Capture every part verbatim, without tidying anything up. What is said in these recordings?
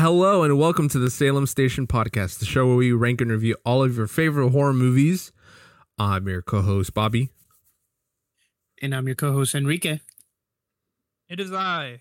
Hello and welcome to the Salem Station Podcast, the show where we rank and review all of your favorite horror movies. I'm your co-host, Bobby. And I'm your co-host, Enrique. It is I.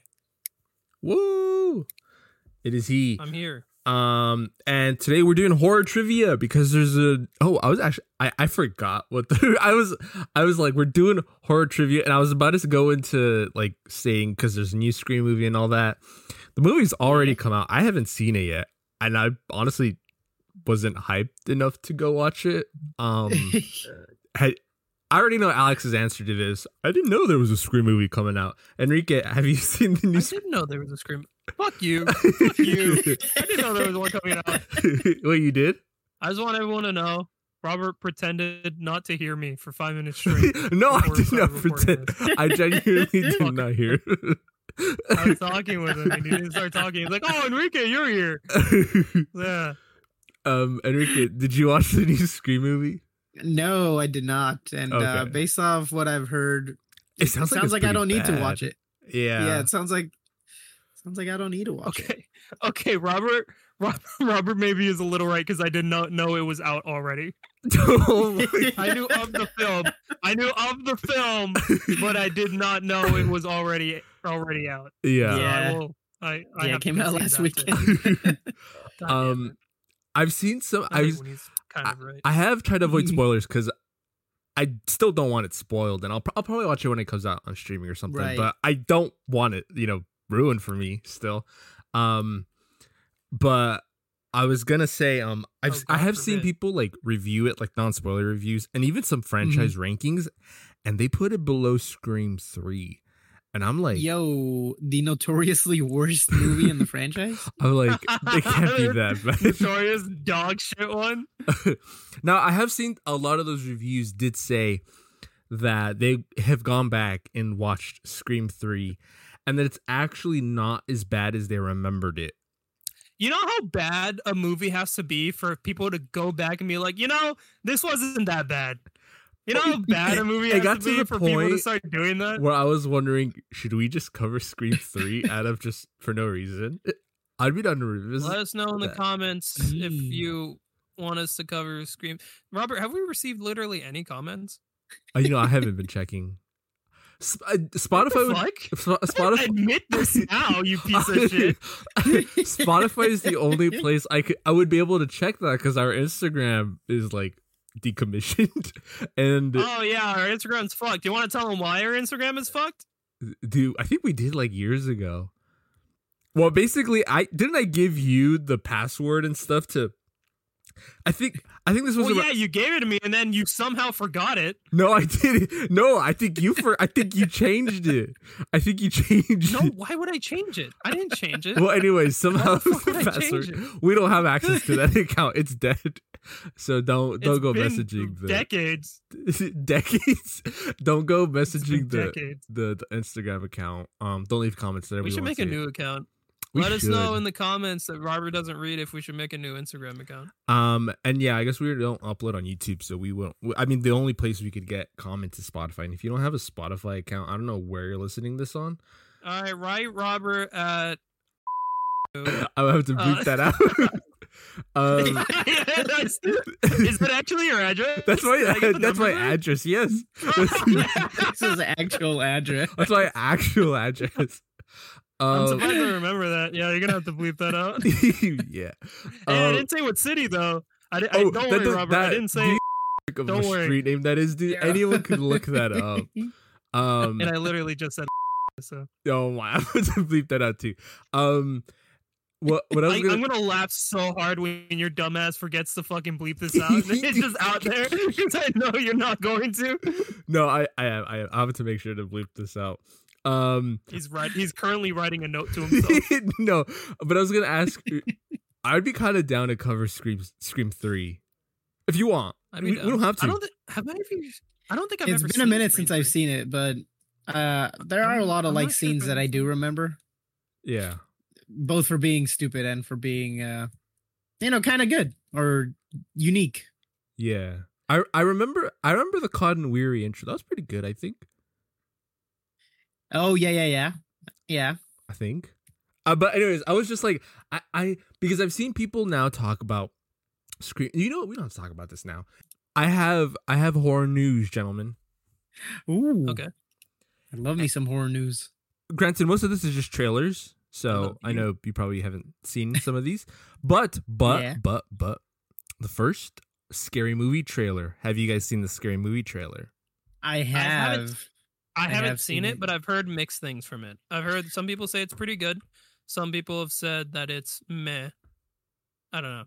Woo! It is he. I'm here. Um, and today we're doing horror trivia because there's a oh, I was actually I, I forgot what the I was I was like, we're doing horror trivia, and I was about to go into like saying because there's a new Scream movie and all that. The movie's already come out. I haven't seen it yet, and I honestly wasn't hyped enough to go watch it. Um, had, I already know Alex's answer to this. I didn't know there was a Scream movie coming out. Enrique, have you seen the new? I didn't know there was a Scream. Fuck you. Fuck you. I didn't know there was one coming out. Well, you did? I just want everyone to know Robert pretended not to hear me for five minutes straight. No, I before we did started not recording pretend. this. I genuinely did Fuck. not hear. I was talking with him and he didn't start talking. He's like, oh, Enrique, you're here. Yeah. um, Enrique, did you watch the new Scream movie? No, I did not. And uh, Okay. based off what I've heard, It it sounds sounds, like it's like, I don't pretty need to bad. watch it. Yeah. Yeah, it sounds like sounds like I don't need to watch it. Okay. Okay, Robert. Robert, Robert maybe is a little right because I did not know it was out already. Oh my I knew of the film. I knew of the film, but I did not know it was already already out. yeah. So Yeah. I will. I, I Yeah, have it came to out concede last that to- weekend. God damn um, it. I've seen some. I I hate was. when he's kind of right. I have tried to avoid spoilers because I still don't want it spoiled, and I'll I'll probably watch it when it comes out on streaming or something. Right. But I don't want it, you know, ruined for me still. Um, but I was gonna say, um, I've Oh, I God have seen forbid. people like review it, like non spoiler reviews, and even some franchise Mm-hmm. rankings, and they put it below Scream three, and I'm like, Yo, the notoriously worst movie in the franchise? I'm like, it can't be that bad. Notorious dog shit one. Now, I have seen a lot of those reviews did say that they have gone back and watched Scream three and that it's actually not as bad as they remembered it. You know how bad a movie has to be for people to go back and be like, you know, this wasn't that bad. You know how bad a movie It has got to to be the for people to point start doing that? Where I was wondering, should we just cover Scream three out of just for no reason? I'd be down to revisit. Let us know in the that. comments if Mm. you want us to cover Scream. Robert, have we received literally any comments? Uh, you know, I haven't been checking. Sp- uh, Spotify would. Fuck? Sp- Spotify. Admit this now, you piece of shit. Spotify is the only place I could I would be able to check that because our Instagram is like decommissioned. And Oh yeah, our Instagram's fucked. You want to tell them why our Instagram is fucked? dude, I think we did like years ago. Well, basically, I didn't I give you the password and stuff to. I think I think this was Well, about, yeah, you gave it to me, and then you somehow forgot it. no, I didn't. No, I think you for I think you changed it. I think you changed No, it. why would I change it? I didn't change it. Well, anyways, somehow Why the fuck would I password- change it? we don't have access to that account. It's dead. So don't don't It's go been messaging the decades. decades. Don't go It's been messaging the, decades. the the Instagram account. Um, don't leave comments there. We should make a new account. We Let us know should. in the comments that Robert doesn't read if we should make a new Instagram account. Um, and yeah, I guess we don't upload on YouTube, so we won't. I mean, the only place we could get comments is Spotify. And if you don't have a Spotify account, I don't know where you're listening this on. All right, write Robert at. I would have to beep Uh, that out. um, That's- is that actually your address? that's my Did I get the that's my number right? address. Yes, This is actual address. that's my actual address. I'm Um, surprised I remember that. Yeah, you're gonna have to bleep that out. yeah. Hey, I Um, didn't say what city though. I, di- I oh, don't that worry, does- Robert. that- I didn't say, do you of Don't a worry. street name that is, dude. Yeah. Anyone could look that up. Um, and I literally just said. So oh my, I'm going to bleep that out too. Um, what what I was I, gonna, I'm gonna laugh so hard when your dumbass forgets to fucking bleep this out. It's just out there because I know you're not going to. no, I I am I am. I have to make sure to bleep this out. Um, He's right. He's currently writing a note to himself. no, but I was gonna ask. I'd be kind of down to cover Scream Scream three, if you want. I we, mean, we don't have to. I don't. Th- have any of you? I don't think I've It's ever. been a seen minute Scream since I've three. seen it, but uh, there are a I'm- lot of I'm like not sure if scenes I've that I ever do seen it. remember, yeah. both for being stupid and for being, uh, you know, kind of good or unique. Yeah. I I remember I remember the Cotton Weary intro. That was pretty good, I think. Oh yeah, yeah, yeah, yeah. I think. Uh, but anyways, I was just like, I, I because I've seen people now talk about Scream. You know what? We don't have to talk about this now. I have I have horror news, gentlemen. Ooh. Okay. I love me some horror news. Granted, most of this is just trailers, I so love I you. know you probably haven't seen some of these. But but Yeah. but but the first Scary Movie trailer. Have you guys seen the Scary Movie trailer? I haven't- have. I, I haven't have seen seen it, it. but I've heard mixed things from it. I've heard some people say it's pretty good. Some people have said that it's meh. I don't know.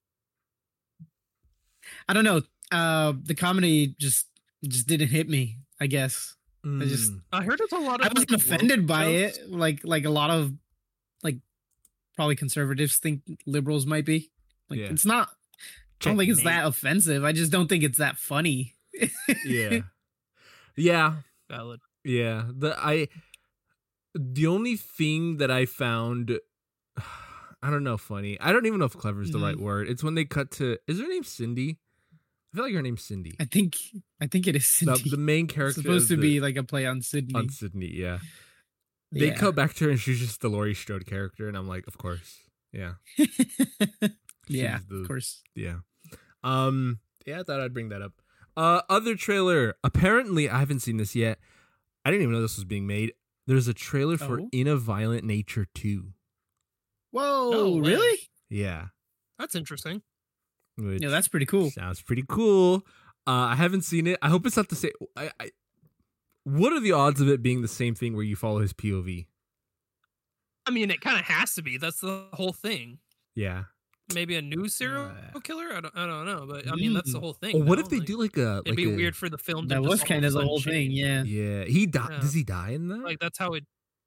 I don't know. Uh, the comedy just just didn't hit me. I guess I just Mm, I heard it's a lot of. I wasn't like, offended woke by jokes. it. Like like a lot of like probably conservatives think liberals might be. Like Yeah. it's not. I don't think it's that checkmate. offensive. I just don't think it's that funny. Yeah, yeah, Valid. yeah. The I the only thing that I found, I don't know, funny. I don't even know if clever is the right Mm-hmm. word. It's when they cut to. Is her name Cindy? I feel like her name's Cindy. I think I think it is The, Cindy. the main It's character supposed of to the- be like a play on Sydney. on Sydney. Yeah, they Yeah. cut back to her and she's just the Laurie Strode character, and I'm like, of course, yeah, yeah, She's the- of course. yeah. Um, yeah, I thought I'd bring that up. Uh, other trailer. Apparently, I haven't seen this yet. I didn't even know this was being made. There's a trailer for Oh. In a Violent Nature two. Whoa, No way. really? Yeah, That's interesting. which Yeah, that's pretty cool. sounds pretty cool. Uh, I haven't seen it. I hope it's not the same. I, I, what are the odds of it being the same thing where you follow his P O V? I mean, it kind of has to be. That's the whole thing. Yeah. Maybe a new serial Uh, killer. I don't. I don't know. But I mean, that's the Mm. whole thing. Or what no? if they Like, do like a? It'd like be a- weird for the film. to That just was all kind of the sudden whole thing. change. Yeah. Yeah, he died. Yeah. Does he die in that? Like that's how it.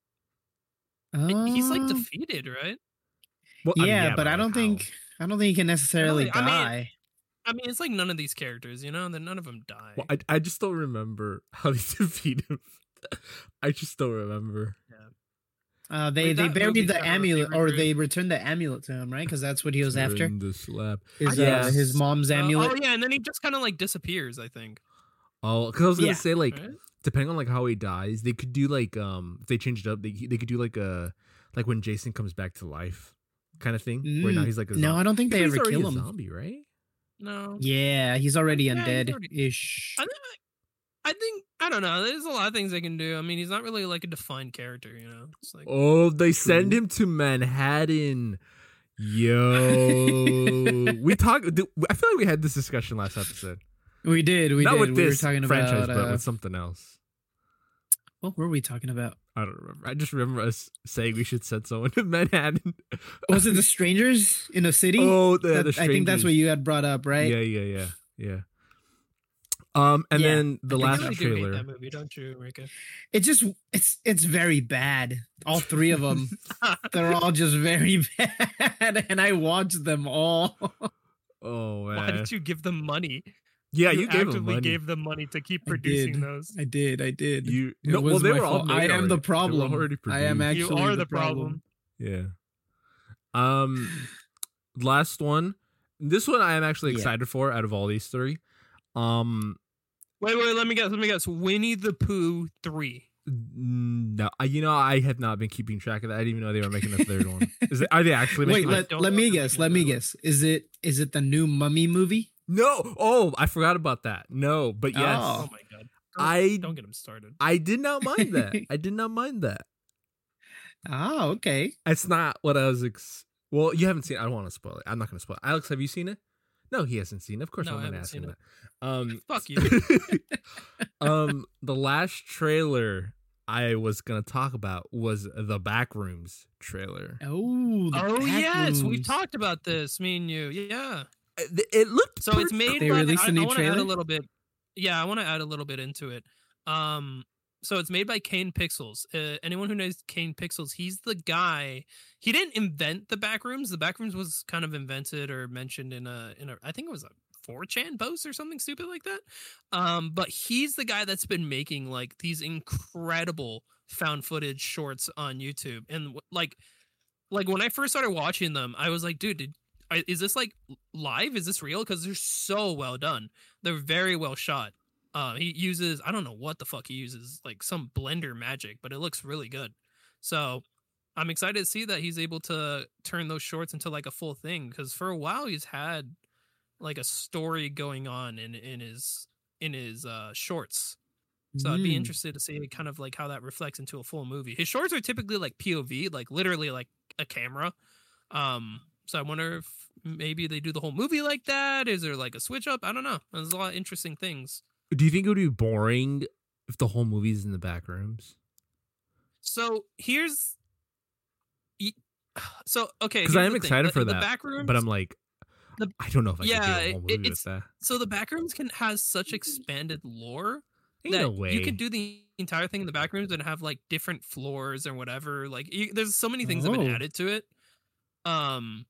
Oh. He's like defeated, right? Well, I mean, yeah, but I like, don't how? think I don't think he can necessarily I mean- die. I mean, it's like none of these characters, you know. Then none of them die. Well, I I just don't remember how they defeat him. I just don't remember. Uh, they Wait, they that buried movie's the got my amulet, favorite or route. they returned the amulet to him, right? Because that's what he was after. In the slab. His, Yes. uh, his mom's Uh, amulet. oh yeah, and then he just kind of like disappears. I think. Oh, because I was gonna Yeah. say like, Right? depending on like how he dies, they could do like um if they changed it up, they they could do like a like when Jason comes back to life, kind of thing. Where now Mm. he's like a No, zombie. I don't think they He's ever already kill a him. zombie, right? No. Yeah, he's already Yeah, he's undead already- ish. I think. I think I don't know. There's a lot of things they can do. I mean, he's not really like a defined character, you know. It's like Oh, they send True. him to Manhattan. Yo, we talked. I feel like we had this discussion last episode. We did, we Not did. with we this were talking franchise, about but uh, with something else. what were we talking about? I don't remember. I just remember us saying we should send someone to Manhattan. Was it the strangers in a city? Oh, the, That- the I think that's what strangers. you had brought up, right? Yeah, yeah, yeah, yeah. Um, and Yeah, then the I think you last really do hate trailer. that movie, don't you, Rika? It just it's it's very bad. All three of them, they're all just very bad, and I watched them all. Oh man. Why did you give them money? Yeah, you, gave actively them money. gave them money to keep I producing did. those. I did, I did. You It no, well was they my were all fault. made I am already. the They were problem. already I am produced. actually You are the, the problem. Yeah. Um, last one. This one I am actually Yeah. excited for out of all these three. Um, Wait, wait, let me guess. Let me guess. Winnie the Pooh three. no, I, you know I have not been keeping track of that. I didn't even know they were making a third one. Is it? Are they actually Wait, making? I a- let, don't let know me if they're guess. making Let me another one. guess. Is it is it the new Mummy movie? no. Oh, I forgot about that. No, but yes, Oh. Oh my god. Don't, I don't get him started. I did not mind that. I did not mind that. Oh, okay. It's not what I was. Ex- well, you haven't seen. I don't want to spoil it. I'm not going to spoil it. Alex, have you seen it? No, he hasn't seen it. Of course, No, I'm I not haven't asking seen that. Um, Fuck you. um, the last trailer I was gonna talk about was the Backrooms trailer. Oh, the Oh back yes, we rooms. talked about this. Me and you. Yeah. It, it looked So it's pretty made. They by, released I, a new I want to add a trailer? little bit. Yeah, I want to add a little bit into it. Um, so it's made by Kane Pixels. Uh, anyone who knows Kane Pixels, he's the guy. He didn't invent the Backrooms. The Backrooms was kind of invented or mentioned in a in a. I think it was a four chan post or something stupid like that. Um, but he's the guy that's been making like these incredible found footage shorts on YouTube, and w- like, like when I first started watching them, I was like, dude, did I- is this like live? Is this real? Because they're so well done. They're very well shot. Uh, he uses I don't know what the fuck he uses, like some Blender magic, but it looks really good. So I'm excited to see that he's able to turn those shorts into like a full thing, because for a while he's had like a story going on in in his in his uh shorts. So I'd be Mm. interested to see kind of like how that reflects into a full movie. His shorts are typically like P O V, like literally like a camera. Um, so I wonder if maybe they do the whole movie like that. Is there like a switch up? I don't know. There's a lot of interesting things. Do you think it would be boring if the whole movie's in the back rooms? So here's, y- so okay, Because here's I am the thing. excited The- for the that, back rooms, but I'm like, the- I don't know if I yeah, could do a whole it- movie with it's- that. so the back rooms can has such expanded lore Ain't that no way. you could do the entire thing in the back rooms and have like different floors or whatever. Like you, there's so many things that have been Oh. added to it. Um,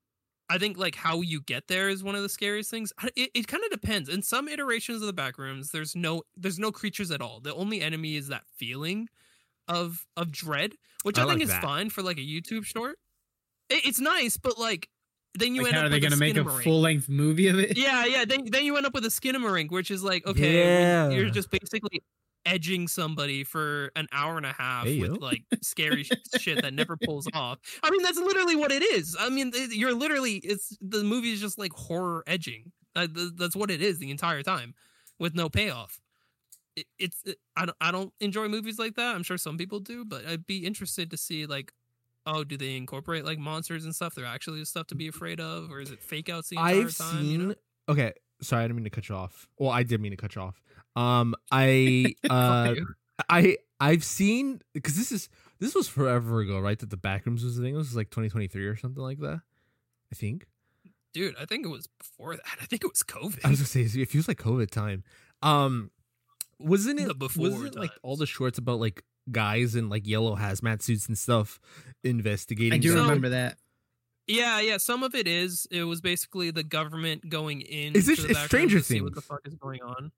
I think like how you get there is one of the scariest things. I- It, it kind of depends. In some iterations of the back rooms, there's no there's no creatures at all. The only enemy is that feeling of of dread, which I I, think like is that. fine for like a YouTube short. It, it's nice, but like then you Like, end how up are they with gonna a make a Skinamarink. full length movie of it? Yeah, yeah. Then then you end up with a Skinamarink, which is like okay, Yeah. you're just basically edging somebody for an hour and a half Hey, with yo. like scary sh- shit that never pulls off. I mean, that's literally what it is. I mean, it- you're literally it's the movie is just like horror edging. Uh, th- that's what it is the entire time, with no payoff. It, it's it, I don't I don't enjoy movies like that. I'm sure some people do, but I'd be interested to see like, oh, do they incorporate like monsters and stuff? They're actually stuff to be afraid of, or is it fake outs the entire I've time? seen. You know? Okay, sorry, I didn't mean to cut you off. Well, I did mean to cut you off. Um, I uh, Fuck you. I I've seen because this is this was forever ago, right? That the Backrooms was the thing. It was like twenty twenty-three or something like that. I think. Dude, I think it was before that. I think it was COVID. I was gonna say it feels like COVID time. Um, wasn't it? The before wasn't it like all times. the shorts about like guys in like yellow hazmat suits and stuff investigating? I do So- remember that. Yeah, yeah. Some of it is. It was basically the government going in. Is it- to the it's back Stranger rooms to see what the Things? fuck is going on.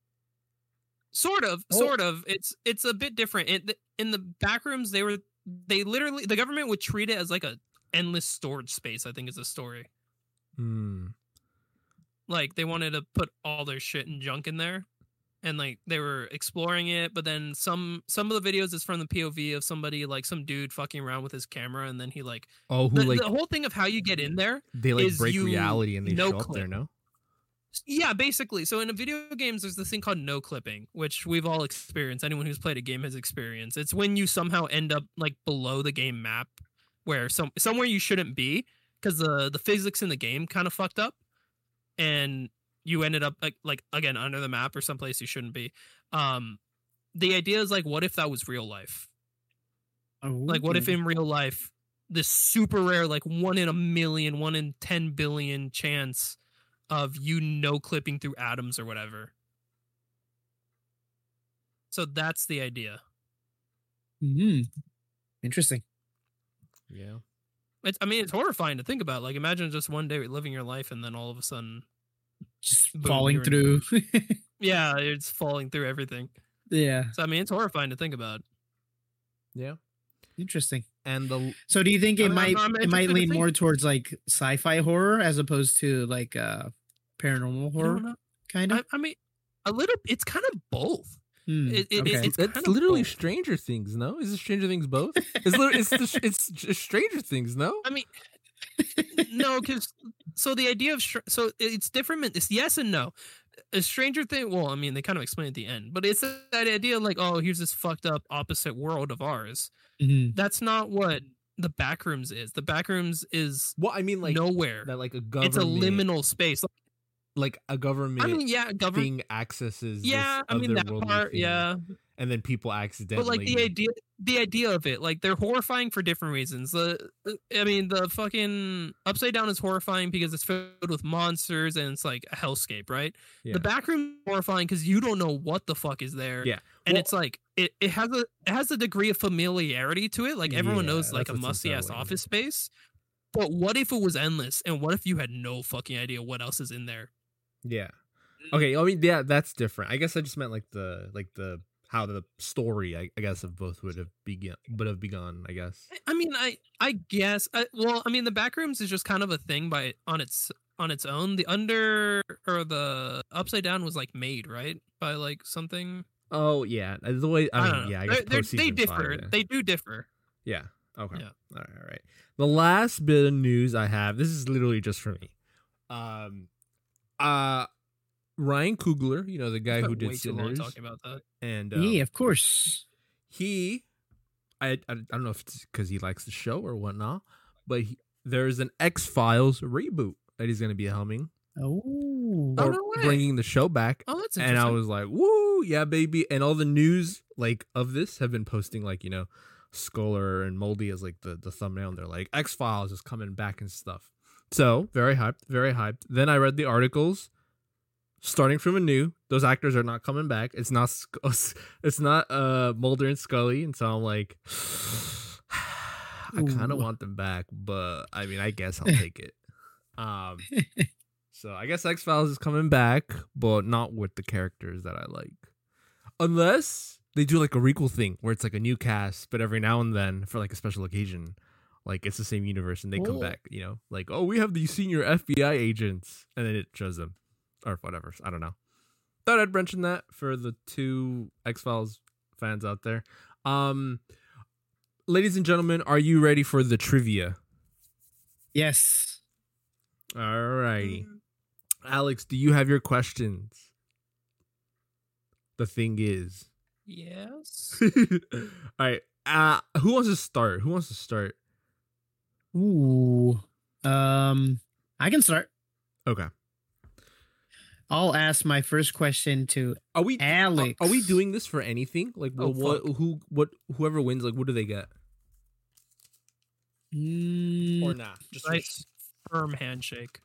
Sort of, Oh. sort of. It's it's a bit different. It, in the back rooms, they were they literally the government would treat it as like a endless storage space. I think is the story. Hmm. Like they wanted to put all their shit and junk in there, and like they were exploring it. But then some some of the videos is from the P O V of somebody like some dude fucking around with his camera, and then he like Oh, who the, like the whole thing of how you get in there. they like is break you reality and they no show up there? clip. No. Yeah, basically. So in the video games, there's this thing called no clipping, which we've all experienced. Anyone who's played a game has experienced. It's when you somehow end up like below the game map, where some somewhere you shouldn't be because the the physics in the game kind of fucked up, and you ended up like like again under the map or someplace you shouldn't be. Um, the idea is like, what if that was real life? Like, what if in real life, this super rare, like one in a million, one in ten billion chance of you no clipping through atoms or whatever. So that's the idea. Mhm. Interesting. Yeah. It's, I mean, it's horrifying to think about. Like, imagine just one day living your life and then all of a sudden, Just Boom, falling you're through. yeah, it's falling through everything. Yeah. So I mean, it's horrifying to think about. Yeah. Interesting. And the So do you think it I'm- might I'm it might interested to lean think- more towards like sci-fi horror as opposed to like uh paranormal You horror don't know? kind of? I, I mean, a little. It's kind of both. Hmm, it- it- okay. it's that's kind of literally both. Stranger Things, no? Is it Stranger Things both? It's literally, it's the, it's j- Stranger Things, no? I mean, no, because so the idea of str- so it's different. It's yes and no. A Stranger Thing. Well, I mean, they kind of explain at the end, but it's that idea of like, oh, here's this fucked up opposite world of ours. Mhm. That's not what the Backrooms is. The Backrooms is Well, I mean, like nowhere. that, like a government, It's a liminal space. Like, like a government I mean, yeah, government. thing accesses. Yeah, this I mean that otherworldly part. thing, Yeah, and then people accidentally. but like the idea, the idea of it, like they're horrifying for different reasons. The, I mean, the fucking Upside Down is horrifying because it's filled with monsters and it's like a hellscape, right? Yeah. The Backroom is horrifying because you don't know what the fuck is there. Yeah. and Well- it's like it, it has a it has a degree of familiarity to it. Like everyone Yeah, knows like that's a what's musty ass unsettling. office space. But what if it was endless? And what if you had no fucking idea what else is in there? Yeah. Okay. I mean, yeah, that's different. I guess I just meant like the like the how the story, I, I guess, of both would have begun would have begun. I guess. I mean, I I guess. I, well, I mean, the Backrooms is just kind of a thing by on its on its own. The under or the Upside Down was like made right by like something. Oh yeah, the way I, I, mean, don't know. yeah, I guess They're- they're- post they season differ. five, yeah. They do differ. yeah. Okay. Yeah. All right. All right. The last bit of news I have. This is literally just for me. Um. Uh. Ryan Coogler, you know the guy who Way did too long Sinners, talking about that. and um, Yeah, of course. he, I, I I don't know if it's because he likes the show or whatnot, but he, there's an X Files reboot that he's going to be helming Oh. Oh, or no way. bringing the show back. Oh, that's And interesting. I was like, "Woo, yeah, baby!" And all the news like of this have been posting like you know, Scholar and Moldy as like the the thumbnail. And they're like, "X Files is coming back and stuff." So very hyped, very hyped. Then I read the articles. Starting from anew, those actors are not coming back. It's not, Sc- it's not uh Mulder and Scully, and so I'm like, I kind of Ooh. want them back, but I mean, I guess I'll take it. Um, so I guess X Files is coming back, but not with the characters that I like, unless they do like a requel thing where it's like a new cast, but every now and then for like a special occasion, like it's the same universe and they come Oh. back. You know, like oh, we have the senior F B I agents, and then it shows them. Or whatever. I don't know. Thought I'd mention that for the two X-Files fans out there. Um, ladies and gentlemen, are you ready for the trivia? Yes. Alrighty. Alex, do you have your questions? The thing is. Yes. All right. Uh, who wants to start? Who wants to start? Ooh. Um, I can start. Okay. I'll ask my first question to Are we Alex. Are, are we doing this for anything? Like Oh, what, fuck. who what whoever wins, like what do they get? Mm, Or nah? Just Nice firm handshake.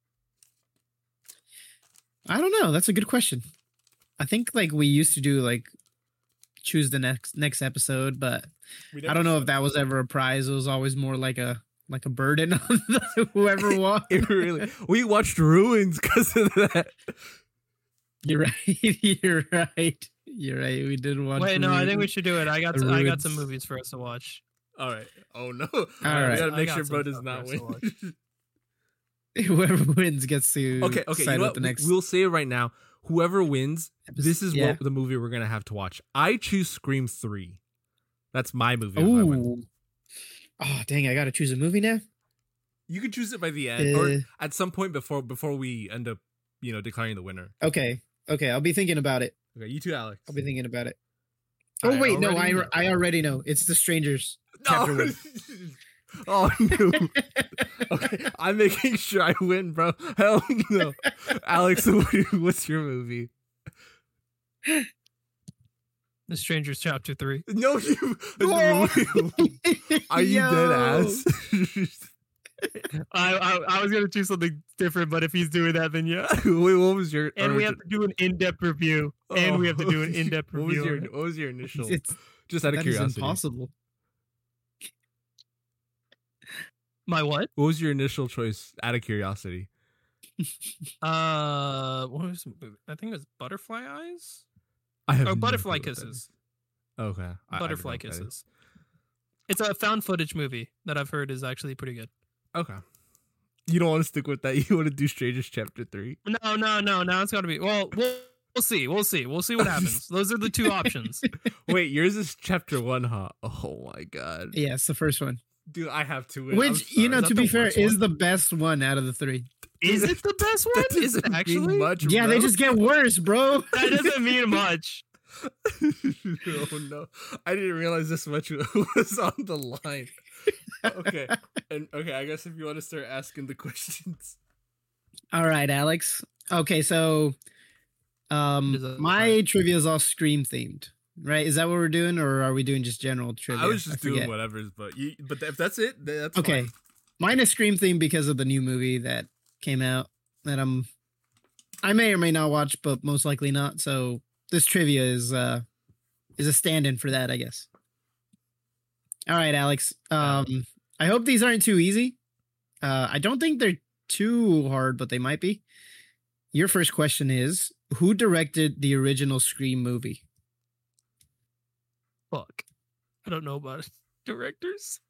I don't know. That's a good question. I think like we used to do like choose the next next episode, but I don't know if that was ever a prize. It was always more like a like a burden on the, whoever won. It really, we watched Ruins because of that. You're right. You're right. You're right. We did watch. Wait, no, I think we Ruins. should do it. I got The I got some Ruins. movies for us to watch. All right. Oh no. All We right. gotta I make got sure some Bro does stuff not for us to win. Whoever wins gets to okay. Okay. decide You know what what? the next. We'll say it right now. Whoever wins, this is yeah. what the movie we're gonna have to watch. I choose Scream three. That's my movie. If I win. Ooh. Oh dang! I gotta choose a movie now. You can choose it by the end, or Uh, at some point before before we end up, you know, declaring the winner. Okay. Okay. I'll be thinking about it. Okay. You too, Alex. I'll be thinking about it. I Oh wait, no, I already know. I already know. It's The Strangers. Chapter No. one. Oh no. Okay, I'm making sure I win, bro. Hell no. Alex, what's your movie? The Strangers Chapter Three. No, you. Whoa. Are you Yo. dead ass? I, I I was gonna choose something different, but if he's doing that, then yeah. Wait, what was your? And we have to do an in-depth review. And we have to do an in-depth What was review. your? on it. What was your initial? It's Just out of that is curiosity. impossible. My what? What was your initial choice? Out of curiosity. Uh, what was the movie? I think it was Butterfly Eyes. I have Oh, no Butterfly clue what that Kisses. is. Okay. I- I don't Butterfly know what that is. Kisses. It's a found footage movie that I've heard is actually pretty good. Okay. You don't want to stick with that. You want to do Strangers Chapter Three. No, no, no. Now it's got to be. Well, we'll we'll see. We'll see. We'll see what happens. Those are the two options. Wait, yours is Chapter One, huh? Oh my god, Yeah, it's the first one. dude, I have to win. I'm Which, you sorry. know, Is that to the be fair, worst is one? the best one out of the three. Is it the best one? That Is it doesn't mean actually? much, Yeah, they bro. just get worse, bro. That doesn't mean much. Oh no, I didn't realize this much was on the line. Okay, and okay, I guess if you want to start asking the questions. All right, Alex. Okay, so um Is that my fine? trivia is all Scream themed, right? Is that what we're doing, or are we doing just general trivia? I was just doing forget. whatever's, but you, but if that's it, then that's Okay, fine. mine is Scream themed because of the new movie that came out that I'm I may or may not watch, but most likely not. So this trivia is uh is a stand-in for that, I guess. All right, Alex. Um, I hope these aren't too easy. Uh, I don't think they're too hard, but they might be. Your first question is: who directed the original Scream movie? Fuck. I don't know about directors.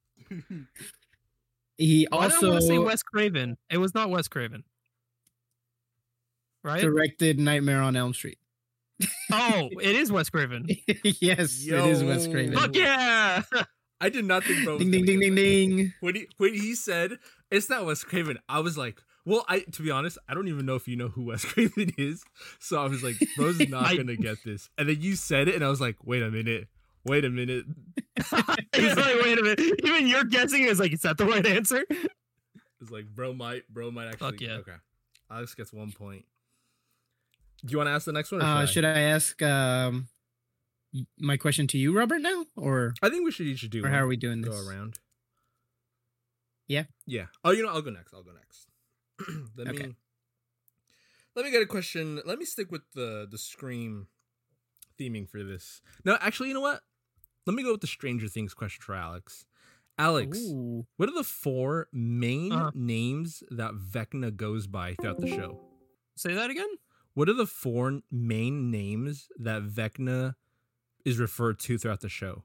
He Why do I want to say also Wes Craven? It was not Wes Craven, right? directed Nightmare on Elm Street. Oh, it is Wes Craven. Yes, it is Wes Yo. Craven. Fuck yeah! I did not think bro. was Ding ding gonna ding get ding that. ding. When he when he said it's not Wes Craven, I was like, well, I to be honest, I don't even know if you know who Wes Craven is. So I was like, bro's not I- gonna get this. And then you said it, and I was like, wait a minute, wait a minute. He's like, wait a minute. Even you're guessing is like, is that the right answer? It's like bro might bro might actually. Fuck yeah. Okay, Alex gets one point. Do you want to ask the next one? Or Uh, should, should I ask um, my question to you, Robert, now, or I? I think we should each do. or one. how are we doing Go this? around. Yeah. Yeah. Oh, you know, I'll go next. I'll go next. let Okay. me let me get a question. Let me stick with the the Scream theming for this. No, actually, you know what? Let me go with the Stranger Things question for Alex. Alex, Ooh. what are the four main Uh-huh. names that Vecna goes by throughout the show? Say that again. What are the four main names that Vecna is referred to throughout the show?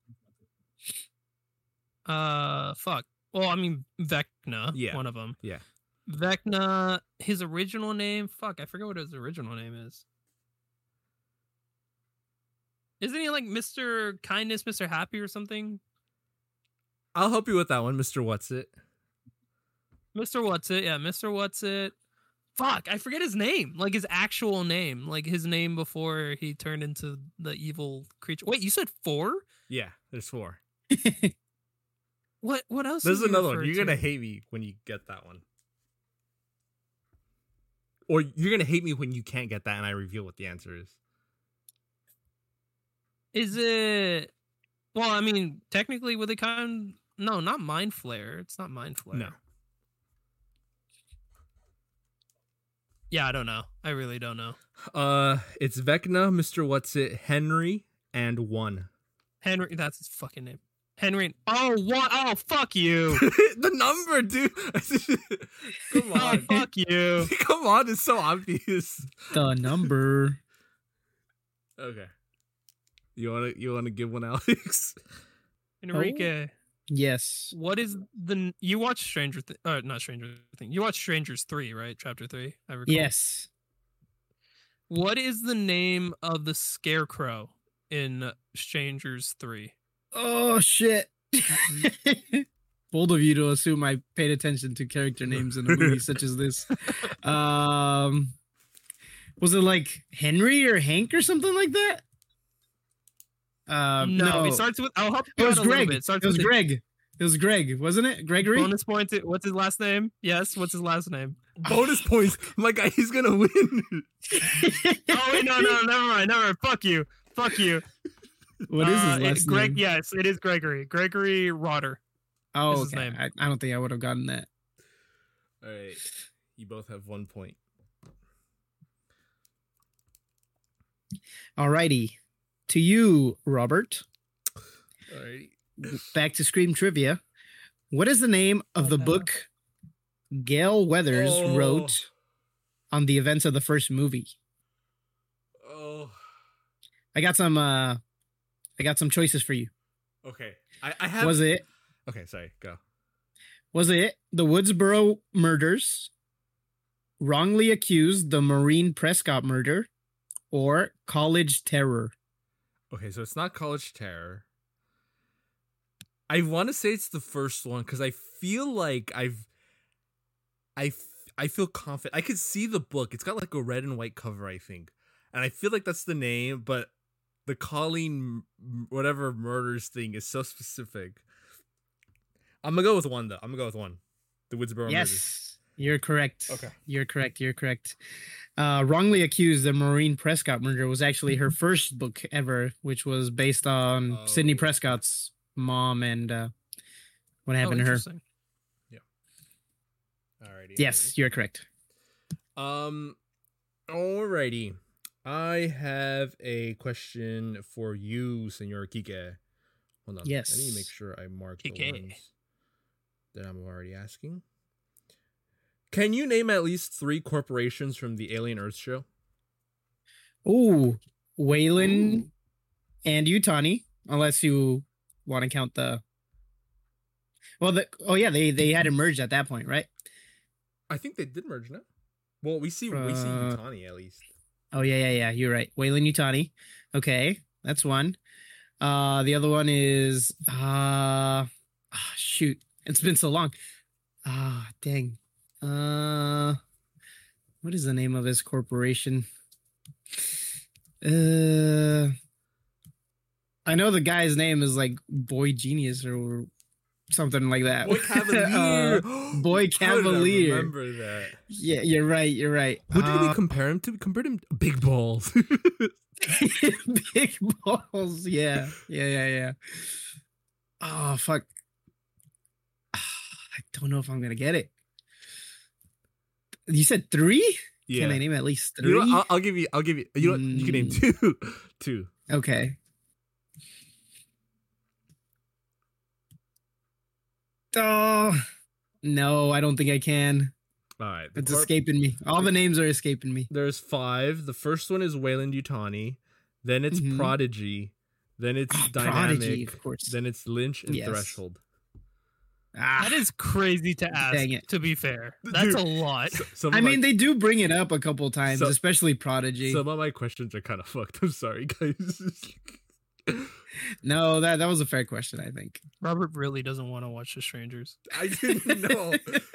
Uh, fuck. Well, I mean, Vecna. Yeah. One of them. Yeah. Vecna. His original name. Fuck, I forget what his original name is. Isn't he like Mister Kindness, Mister Happy, or something? I'll help you with that one, Mister What's It. Mister What's It? Yeah, Mister What's It. Fuck, I forget his name. Like his actual name. Like his name before he turned into the evil creature. Wait, you said four? Yeah, there's four. What what else? There's is he another one. referred You're gonna to? hate me when you get that one. Or you're gonna hate me when you can't get that and I reveal what the answer is. Is it well, I mean, technically would they kind no, not Mind Flare. It's not Mind Flare. No. Yeah, I don't know. I really don't know. Uh it's Vecna, Mister What's It, Henry, and one. Henry, that's his fucking name. Henry. Oh, what? Oh, fuck you. The number, dude. Come Oh, on. fuck you. Come on, it's so obvious. The number. Okay. You wanna you wanna give one, Alex? Enrique. Yes. What is the you watch Stranger Th- uh not Stranger Thing. You watch Strangers three, right? Chapter three, I recall. Yes. What is the name of the scarecrow in Strangers three? Oh shit. Bold of you to assume I paid attention to character names in a movie such as this. Um was it like Henry or Hank or something like that? Um no, no, it starts with I'll help it you was out a little Greg. bit. It It starts was with a Greg. It was Greg, wasn't it? Gregory? bonus point. to- What's his last name? Yes, what's his last name? Bonus points. My guy, he's gonna win. Oh wait, no, no, never mind, never mind. Fuck you. Fuck you. What is his Uh, it- last Greg, name? yes, it is Gregory. Gregory Rotter. Oh, is his okay. name. I, I don't think I would have gotten that. All right. You both have one point. Alrighty. To you, Robert. All right. Back to Scream Trivia. What is the name of What the the book Gail Weathers Oh. wrote on the events of the first movie? Oh. I got some uh I got some choices for you. Okay. I, I have. Was it Okay. Sorry. Go. was it The Woodsboro Murders, Wrongly Accused, The Maureen Prescott Murder, or College Terror? Okay. So it's not College Terror. I want to say it's the first one because I feel like I've. I, f- I feel confident. I could see the book. It's got like a red and white cover, I think. And I feel like that's the name, but the Colleen m- whatever murders thing is so specific. I'm gonna go with one though. I'm gonna go with one. The Woodsboro Murders. Yes, you're correct. Okay. You're correct. You're correct. Uh, Wrongly Accused, the Maureen Prescott Murder was actually her first book ever, which was based on Oh. Sidney Prescott's mom and uh, what Oh, happened to her. interesting. Alrighty. Yes, you're correct. Um, alrighty. I have a question for you, Senor Kike. Hold on. Yes. I need to make sure I mark the Kike. ones that I'm already asking. Can you name at least three corporations from the Alien Earth show? Ooh, Waylon and Utani, unless you want to count the. Well, the oh yeah, they they had emerged at that point, right? I think they did merge, no? Well, we see we see Uh, Utani at least. Oh yeah, yeah, yeah. You're right. Waylon Utani. Okay, that's one. Uh, the other one is uh, ah, shoot, it's been so long. Ah, dang. Uh, what is the name of his corporation? Uh, I know the guy's name is like Boy Genius or something like that. Boy Cavalier. Uh, Boy How did I Cavalier. remember that. Yeah, you're right. You're right. Who did we Uh, compare him to? We compared him to Big Balls. Big balls. Yeah. Yeah. Yeah. Yeah. Oh, fuck. I don't know if I'm going to get it. You said three? Yeah. Can I name at least You three? know what, I'll, I'll give you. I'll give you. You know what? You can name Mm. two. Two. Okay. Oh, no, I don't think I can. All right. the It's corp- escaping me. All the names are escaping me. There's five. The first one is Wayland Utani. Then it's Mhm. Prodigy. Then it's Oh, Dynamic. Prodigy, of course. Then it's Lynch and Yes. Threshold. Ah, That is crazy to ask. Dang it. To be fair, that's Dude, a lot. So, some I of my- mean, they do bring it up a couple times, So- especially Prodigy. some of my questions are kind of fucked. I'm sorry, guys. No, that that was a fair question, I think. Robert really doesn't want to watch The Strangers. I didn't know.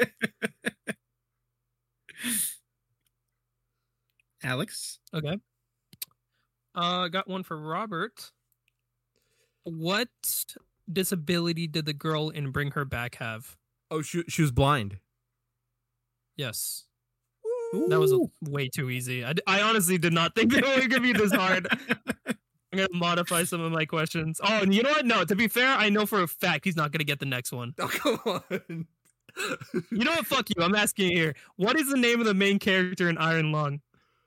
Alex? Okay. Uh, got one for Robert. What disability did the girl in Bring Her Back have? Oh, she she was blind. Yes. That was a, way too easy. I, d- I honestly did not think they were going to be this hard. I'm going to modify some of my questions. Oh, and you know what? No, to be fair, I know for a fact he's not going to get the next one. Oh, come on. You know what? Fuck you. I'm asking you here. What is the name of the main character in Iron Lung?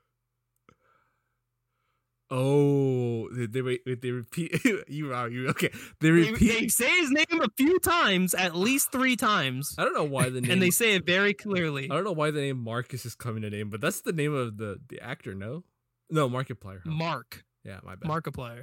Oh, they, they wait. They repeat. You are you okay? They They, repeat. they say his name a few times, at least three times, I don't know why the name. and they say it very clearly. I don't know why the name Marcus is coming to name, but that's the name of the the actor. No, no, Markiplier. huh? Mark. Yeah, my bad. Markiplier.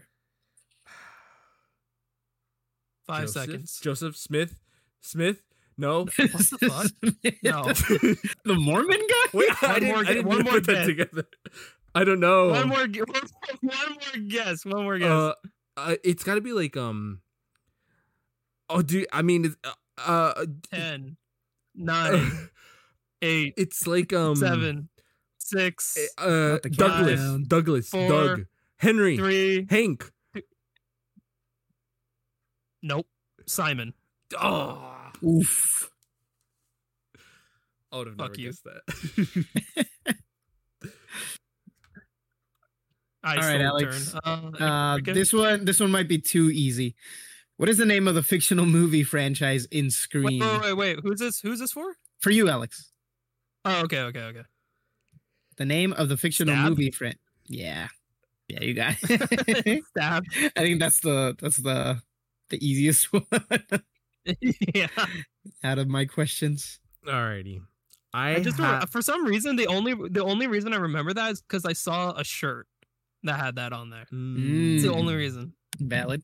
Five Joseph? seconds. Joseph Smith. Smith. No. What the fuck? No. The Mormon guy? Wait, I One didn't, more I didn't gu- one put more that guess. together. I don't know. One more, gu- one more, one more guess. One more guess. Uh, uh, it's got to be like um. Oh, dude. I mean, it's, uh, uh, Ten, nine, eight, it's like um seven, six, uh Not the Douglas, countdown. Douglas, Four, Doug, Henry, three. Hank. Nope. Simon. Oh, Oof. I would have Fuck never you. guessed that. I All stole right, the Alex. turn. Uh, Uh, Enrique? this one, this one might be too easy. What is the name of the fictional movie franchise in wait, Scream? wait, wait, wait. Who's this? Who's this for? For you, Alex. Oh, okay, okay, okay. The name of the fictional Stab? movie friend. Yeah. Yeah, you got it. Stab. I think that's the that's the the easiest one Yeah. out of my questions. Alrighty, I, I just ha- re- for some reason the only the only reason I remember that is because I saw a shirt that had that on there. Mm. It's the Mm. only reason. Valid.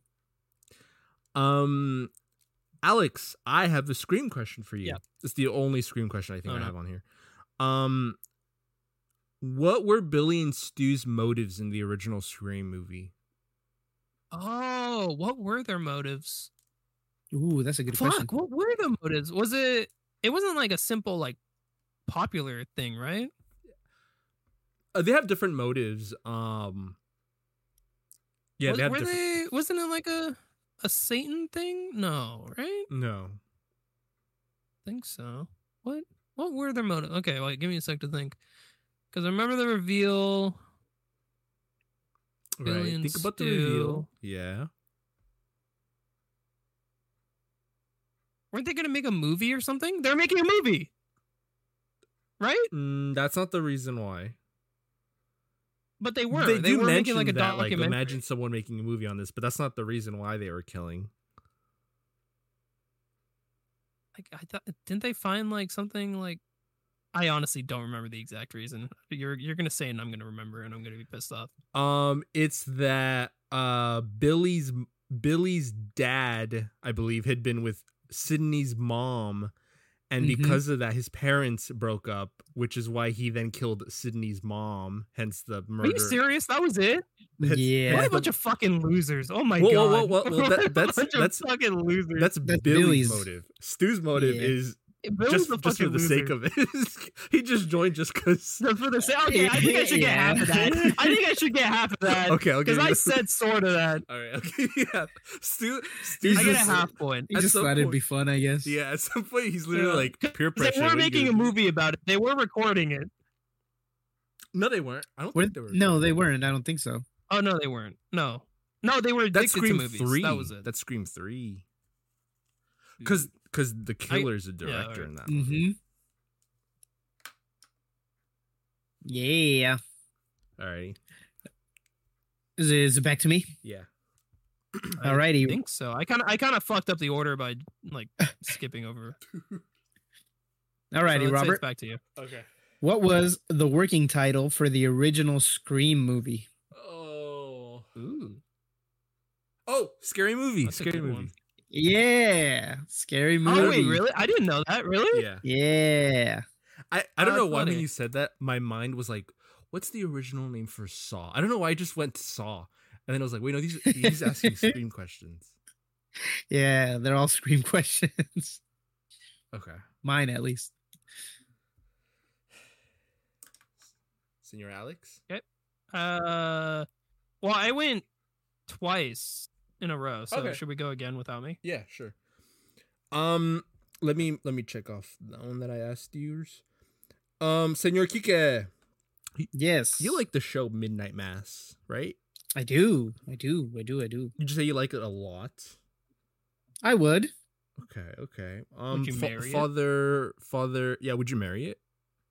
Um, Alex, I have a Scream question for you. Yeah. It's the only Scream question I think Oh, I no. have on here. Um, what were Billy and Stu's motives in the original Scream movie? Oh, what were their motives? Ooh, that's a good Fuck, question. what were the motives? Was it? It wasn't like a simple like popular thing, right? Uh, they have different motives. Um, yeah, Was, they have were different. they? Wasn't it like a a Satan thing? No, right? No. I think so. What? What were their motives? Okay, wait, give me a sec to think. Because I remember the reveal. Right. Billy and Think about the Stu. reveal. Yeah. Weren't they gonna make a movie or something? They're making a movie, right? Mm, that's not the reason why. But they were. They, They, do were mention making like a that, like documentary. imagine someone making a movie on this, but that's not the reason why they were killing. Like I thought, didn't they find like something like? I honestly don't remember the exact reason. You're you're gonna say, it and I'm gonna remember, and I'm gonna be pissed off. Um, it's that uh Billy's Billy's dad, I believe, had been with Sydney's mom, And Mhm. because of that, his parents broke up, which is why he then killed Sydney's mom. Hence the Are murder. you serious? That was it? Hence- Yeah. What hence a bunch the- of fucking losers! Oh my Whoa, whoa, god! whoa, whoa, well, that- What a that's- bunch of that's- fucking losers. That's, That's Billy's, Billy's. motive. Stu's motive Yeah. is Billy's just, the just for fucking the sake loser. of it. He just joined just because. So for the sake, okay, I think I should get Yeah. half of that. I think I should get half of that. Okay, okay. Because I said sort of that. All right, okay, yeah. Stu, Stu He's I get a just- half point. He At just some thought it'd point- be fun, I guess. Yeah, at some point he's literally Yeah. like peer They pressure. were what are you making a gonna do? movie about it. They were recording it. No, they weren't. I don't Were- think they were. no, they weren't. I don't think so. Oh no, they weren't. No, no, they were addicted That's Scream to movies. three. That was it. That's Scream three. Because because the killer's a director alright. in that movie. Mm-hmm. Yeah. Alrighty. Is it, is it back to me? Yeah. I Alrighty. think so. I kind of I kind of fucked up the order by like skipping over. Alrighty, So let's say it's Robert. back to you. Okay. What was the working title for the original Scream movie? Oh. Ooh, Oh, scary movie. That's a scary good movie. one. Yeah. Scary movie. Oh wait, really? I didn't know that. Really? Yeah. Yeah. I, I don't Oh, know that's why when funny. you said that, my mind was like, what's the original name for Saw? I don't know why I just went to Saw. And then I was like, wait, no, these he's asking Scream questions. Yeah. They're all Scream questions. Okay. Mine, at least. Senor Alex? Uh, well, I went twice in a row. So Okay. should we go again without me? Yeah, sure. Um, let me let me check off the one that I asked yours. Um, Senor Kike, Yes. you like the show Midnight Mass, right? I do. I do. I do. I do. Did you say you like it a lot? I would. Okay, okay. Um, you fa- marry it? father, father, yeah. Would you marry it?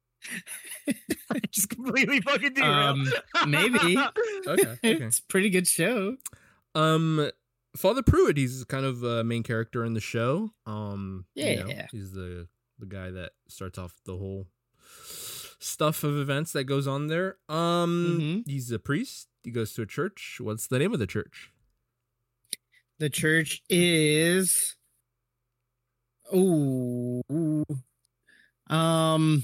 I just completely fucking derailed. Um, maybe. Okay, okay. It's a pretty good show. Um, Father Pruitt, he's kind of a main character in the show. Um, you know, Yeah. he's the the guy that starts off the whole stuff of events that goes on there. Um, Mhm. he's a priest. He goes to a church. What's the name of the church? The church is. Oh. Um.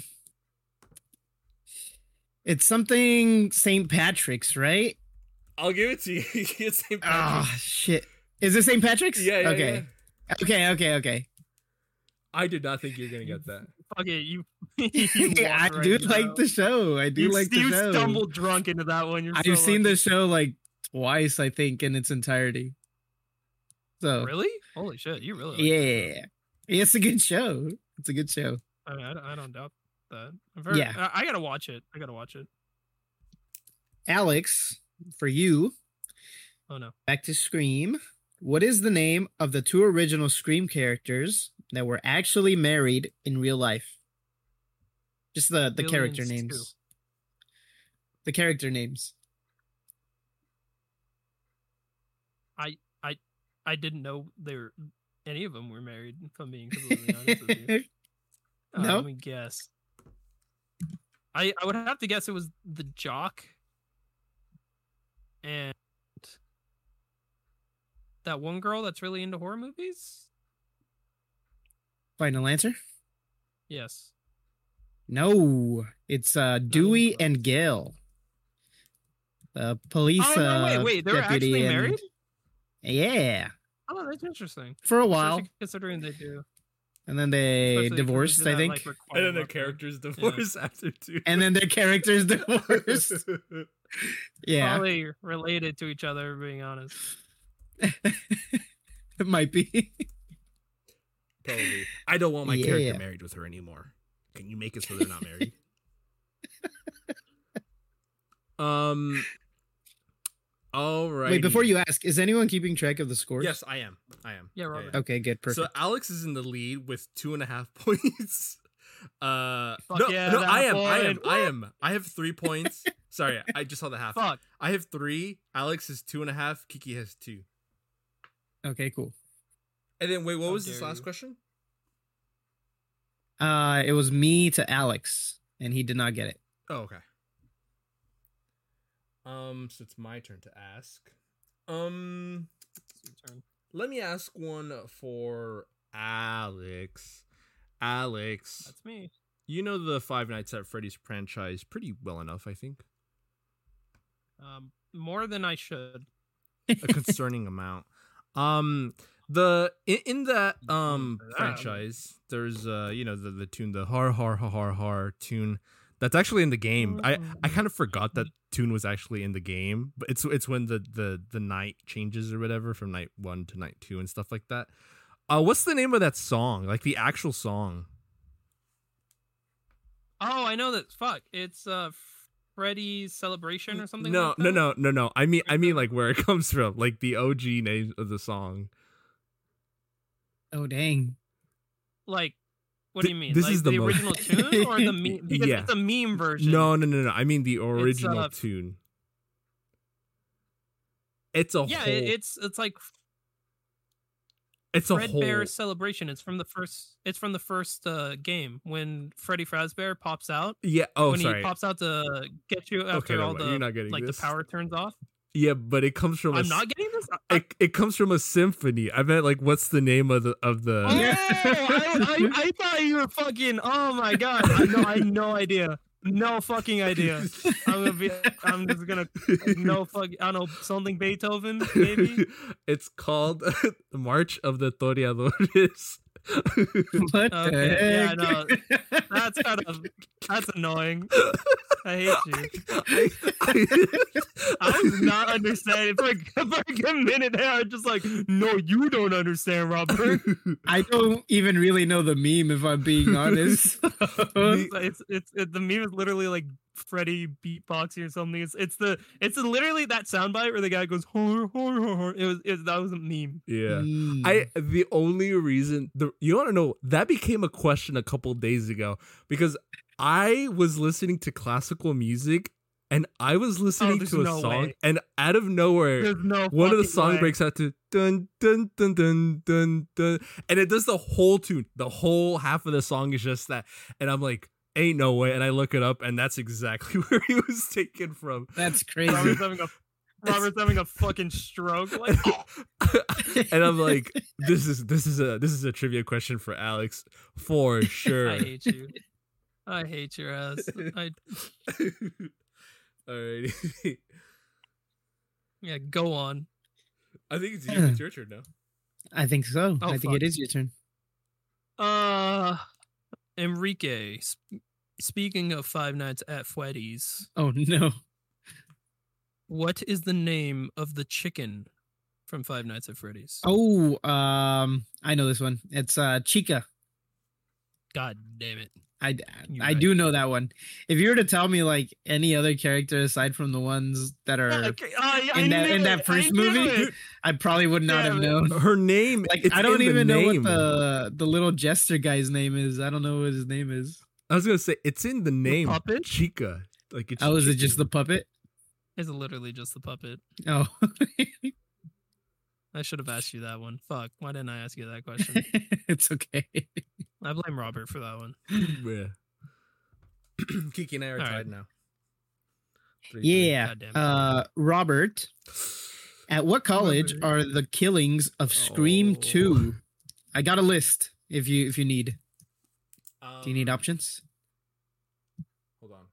It's something Saint Patrick's, right? I'll give it to you. It's Saint Ah, shit. Is it Saint Patrick's? Yeah, yeah, Okay. Okay. Okay. Okay. I did not think you were gonna get that. Fuck it, you. you I won right do now. like the show. I do You, like the you show. stumbled drunk into that one. You're I've so seen lucky. the show like twice, I think, in its entirety. So Really? Holy shit! You really? Like yeah, it's a good show. It's a good show. that. I, mean, I, don't- I don't doubt that. I'm very, Yeah. I, I gotta watch it. I gotta watch it. Alex, for you, Oh no. back to Scream. What is the name of the two original Scream characters that were actually married in real life? Just the the character Aliens names. two. The character names. I didn't know they were any of them were married. If I'm being completely honest with you. Uh, No? Let me guess. I I would have to guess it was the jock and that one girl that's really into horror movies. Final answer? Yes. No, it's uh Dewey girls. and Gail. The police. Oh no! Wait, uh, wait. They were deputy actually and- married. Yeah, Oh, that's interesting. for a while, Especially considering they do. and then they especially 'cause they do divorced. I that, think, like, required And then their work, right? characters divorce after two. and then their characters divorced. Yeah, Probably related to each other. Being honest. it might be. Probably. I don't want my Yeah. character married with her anymore. Can you make it so they're not married? um. All right. Wait, before you ask, is anyone keeping track of the scores? Yes, I am. I am. Yeah, Robert. Okay, good, perfect. So Alex is in the lead with two and a half points. Uh, Fuck no, yeah, no, that I am. I am. point. I am. I have three points. Sorry, I just saw the half. Fuck. I have three. Alex is two and a half. Kiki has two. Okay, cool. And then wait, what How was this dare last you. question? Uh, it was me to Alex, and he did not get it. Oh, okay. Um, so it's my turn to ask. Um, It's your turn. let me ask one for Alex. Alex, That's me. you know the Five Nights at Freddy's franchise pretty well enough, I think. Um, more than I should. A concerning amount. Um, the in, in that um for that. franchise, there's uh you know the the tune, the har har har har har tune that's actually in the game. I I kind of forgot that tune was actually in the game, but it's it's when the the the night changes or whatever from night one to night two and stuff like that. Uh, what's the name of that song? Like the actual song? Oh, I know that. Fuck, it's uh Freddy's Celebration or something. No, like no, that? no, no, no. I mean, I mean, like where it comes from, like the O G name of the song. Oh dang! Like, what Th- do you mean? this like is the the most- original tune or the meme? Because Yeah. it's a meme version. No, no, no, no. I mean the original uh, tune. It's a Yeah, whole. it, it's it's like it's a Fred whole. Bear's Celebration. It's from the first. It's from the first uh, game when Freddy Fazbear pops out. Yeah. Oh, when sorry. he pops out to get you after never all mind. the You're not getting like this. the power turns off. Yeah, but it comes from. a I'm s- not getting this. I, It, it comes from a symphony. I meant like, what's the name of the of the? oh, I, I, I thought you were fucking. Oh my god! I know. I had no idea. No fucking idea. I'm gonna be. I'm just gonna. No fuck. I don't know something Beethoven maybe. It's called the March of the Toreadores. What Okay, the yeah, heck? no, That's kind of. That's annoying. I hate you. I, I, I was not understanding for a, for a good minute there. I was just like, no, you don't understand, Robert. I don't even really know the meme, if I'm being honest. it's, it's, it's it, the meme is literally like Freddy beatboxing or something. It's it's the it's literally that soundbite where the guy goes hor hor hor. hor. It was it, that was a meme. yeah. Mm. I the only reason the you want to know that became a question a couple days ago because I was listening to classical music and I was listening there's to a no song way. and out of nowhere There's no one of the fucking song way. breaks out to dun dun dun dun dun dun and it does the whole tune. The whole half of the song is just that and I'm like ain't no way and I look it up and that's exactly where he was taken from. That's crazy. Robert's having a Robert's having a fucking stroke. Like, And I'm like this is this is a this is a trivia question for Alex for sure. I hate you. I hate your ass. I Alrighty. yeah. Go on. I think it's, you, it's your turn now. I think so. Oh, I think fuck. it is your turn. Uh, Enrique. Sp- speaking of Five Nights at Freddy's, Oh no. what is the name of the chicken from Five Nights at Freddy's? Oh, um, I know this one. It's uh Chica. God damn it! I, You're I right. do know that one. If you were to tell me like any other character aside from the ones that are Okay, I- I in that in knew that it, first I knew movie, it. I probably would not have Damn it. known. Her name. Like it's I don't in even the know name. what the the little jester guy's name is. I don't know what his name is. I was gonna say it's in the name. puppet? Chica. Like it's. Oh, is it just the chicken. puppet? It's literally just the puppet. Oh. I should have asked you that one. Fuck. Why didn't I ask you that question? It's okay. I blame Robert for that one. Yeah. Kiki and I are All tied right. now. Three, three. Yeah. God damn it. Uh Robert, at what college Robert. are the killings of Scream Oh. two? I got a list if you if you need. Do you need Um, options? Hold on.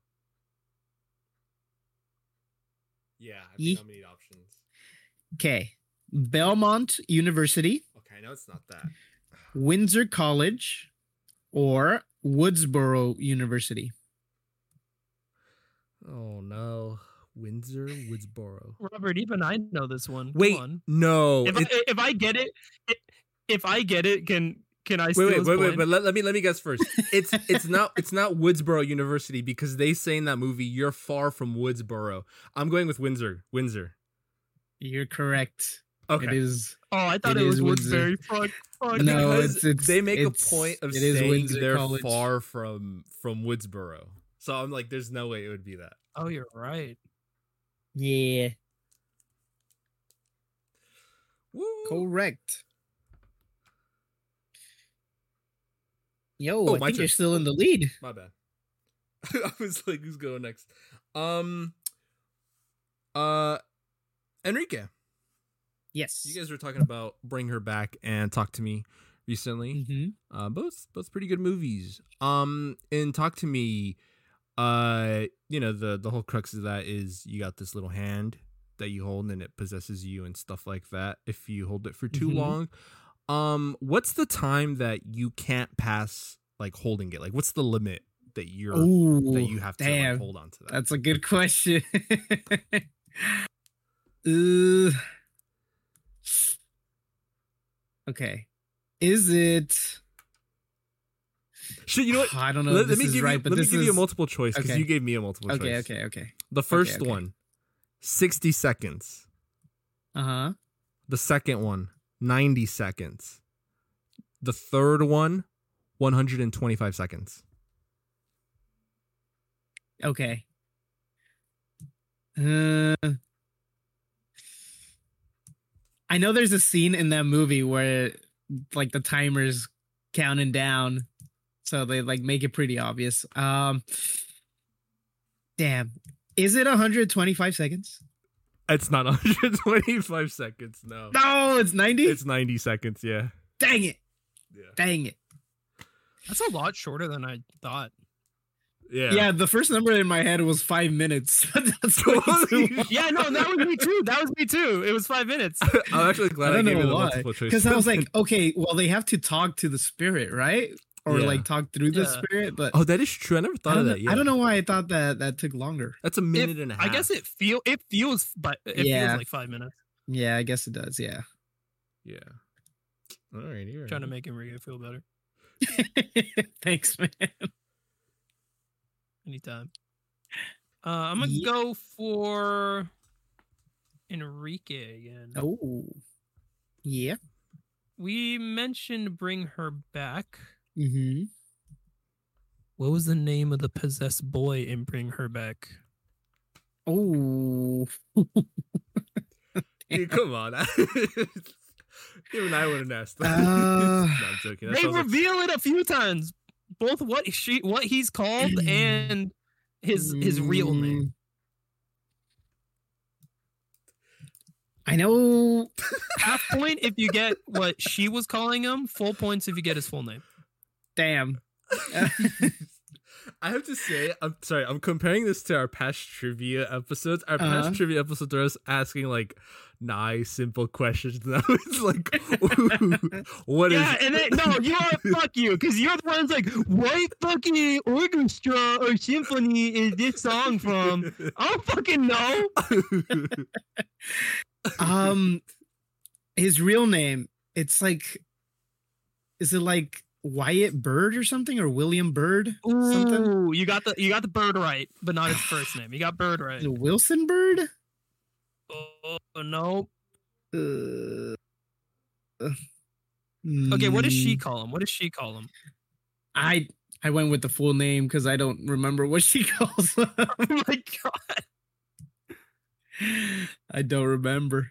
Yeah, I Ye- think I'm gonna need options. Okay. Belmont University, Okay, I know it's not that. Windsor College, or Woodsboro University. Oh no, Windsor, Woodsboro. Robert, even I know this one. Come Wait, on. no. If it- I, if I get it, if I get it, can can I steal wait, wait, his wait, wait, point? but let, let me let me guess first. It's it's not it's not Woodsboro University because they say in that movie you're far from Woodsboro. I'm going with Windsor. Windsor. You're correct. Okay. It is. Oh, I thought It it, was is Windsor. Woodbury. Fuck, fuck. No, Because it's- it's- they make it's- a point of it is saying Windsor they're College. far from from Woodsboro. So I'm like, there's no way it would be that. Oh, you're right. Yeah. Woo. Correct. Yo, Oh, I my think you're turn. still in the lead. My bad. I was like, who's going next? Um. Uh, Enrique. Yes. You guys were talking about Bring Her Back and Talk to Me recently. Mm-hmm. Uh, both both pretty good movies. Um, and Talk to Me, uh, you know, the the whole crux of that is you got this little hand that you hold and it possesses you and stuff like that if you hold it for too Mhm. long. Um, what's the time that you can't pass like holding it? Like, what's the limit that you're Oh, that you have to like, damn. hold on to that? That's a good question. uh, okay. Is it? Shit, you know what? I don't know Let, if let this me is give right, you, but let me this give is you a multiple choice because okay. you gave me a multiple okay. choice. Okay. Okay. The first okay. one, sixty seconds. Uh huh. The second one, ninety seconds. The third one, one hundred twenty-five seconds. Okay. Uh, I know there's a scene in that movie where like the timer's counting down, so they like make it pretty obvious. Um, damn, is it one hundred twenty-five seconds? It's not one hundred twenty-five seconds. No, No, it's ninety. it's ninety seconds. Yeah. Dang it! Yeah. Dang it! That's a lot shorter than I thought. Yeah. Yeah, the first number in my head was five minutes. That's way too long. Yeah, no, that was me too. That was me too. It was five minutes. I'm actually I glad I, don't gave know you the why. multiple choice. Because I was like, okay, well, they have to talk to the spirit, right? Or Yeah. like talk through the Yeah. spirit. But oh, that is true. I never I thought don't, of know, that. Yeah. I don't know why I thought that that took longer. That's a minute and a half. I guess it feel it feels, but it Yeah. feels like five minutes. Yeah, I guess it does. Yeah. Yeah. All right. You're Trying to right. make Enrique feel better Thanks, man. anytime. Uh, I'm gonna Yeah. go for Enrique again. Oh, yeah. We mentioned Bring Her Back. Mm-hmm. What was the name of the possessed boy in Bring Her Back? Oh, Dude, come on. Even I wouldn't ask that. Uh, no, I'm joking. That They sounds like- reveal it a few times, both what she, what he's called, and his his real name. Mm. I know. Half point if you get what she was calling him. Full points if you get his full name. Damn. I have to say, I'm sorry, I'm comparing this to our past trivia episodes. Our past Uh-huh. trivia episodes are us asking like nice, simple questions. Now it's like, ooh, what is Yeah, and then no, you are fuck you, because you're the ones like, what fucking orchestra or symphony is this song from? I don't fucking know. um, his real name. It's like, is it like Wyatt Bird or something, or William Bird? Something. Ooh, you got the you got the bird right, but not his first name. You got bird right. Is it Wilson Bird? Oh no. Uh, Okay, what does she mm, call him? What does she call him? I I went with the full name because I don't remember what she calls him. Oh my god. I don't remember.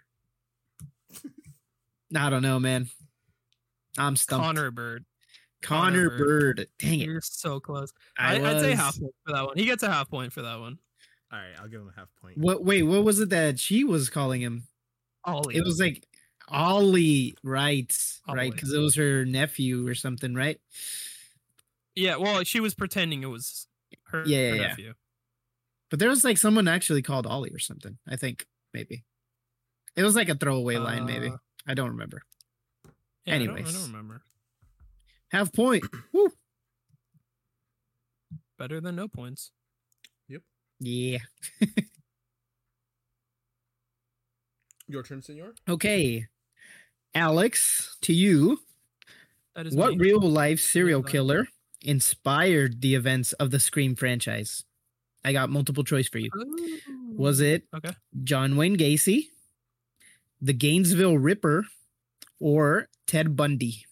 I don't know, man. I'm stumped. Connor Bird. Connor Connor Bird. Dang it. You're so close. I I, I'd say was- half point for that one. He gets a half point for that one. All right, I'll give him a half point. What? Wait, what was it that she was calling him? Ollie. It was like Ollie, right? Right, Ollie. because it was her nephew or something, right? Yeah, well, she was pretending it was her, Yeah, her yeah, yeah. nephew. But there was like someone actually called Ollie or something. I think maybe it was like a throwaway line. Maybe Uh, I don't remember. Yeah, I don't- I Anyways. don't remember. Half point. Woo. Better than no points. Yeah. Your turn, senor. Okay, Alex, to you. That is What me. real life serial that. killer inspired the events of the Scream franchise? I got multiple choice for you. Ooh. Was it Okay. John Wayne Gacy, the Gainesville Ripper, or Ted Bundy?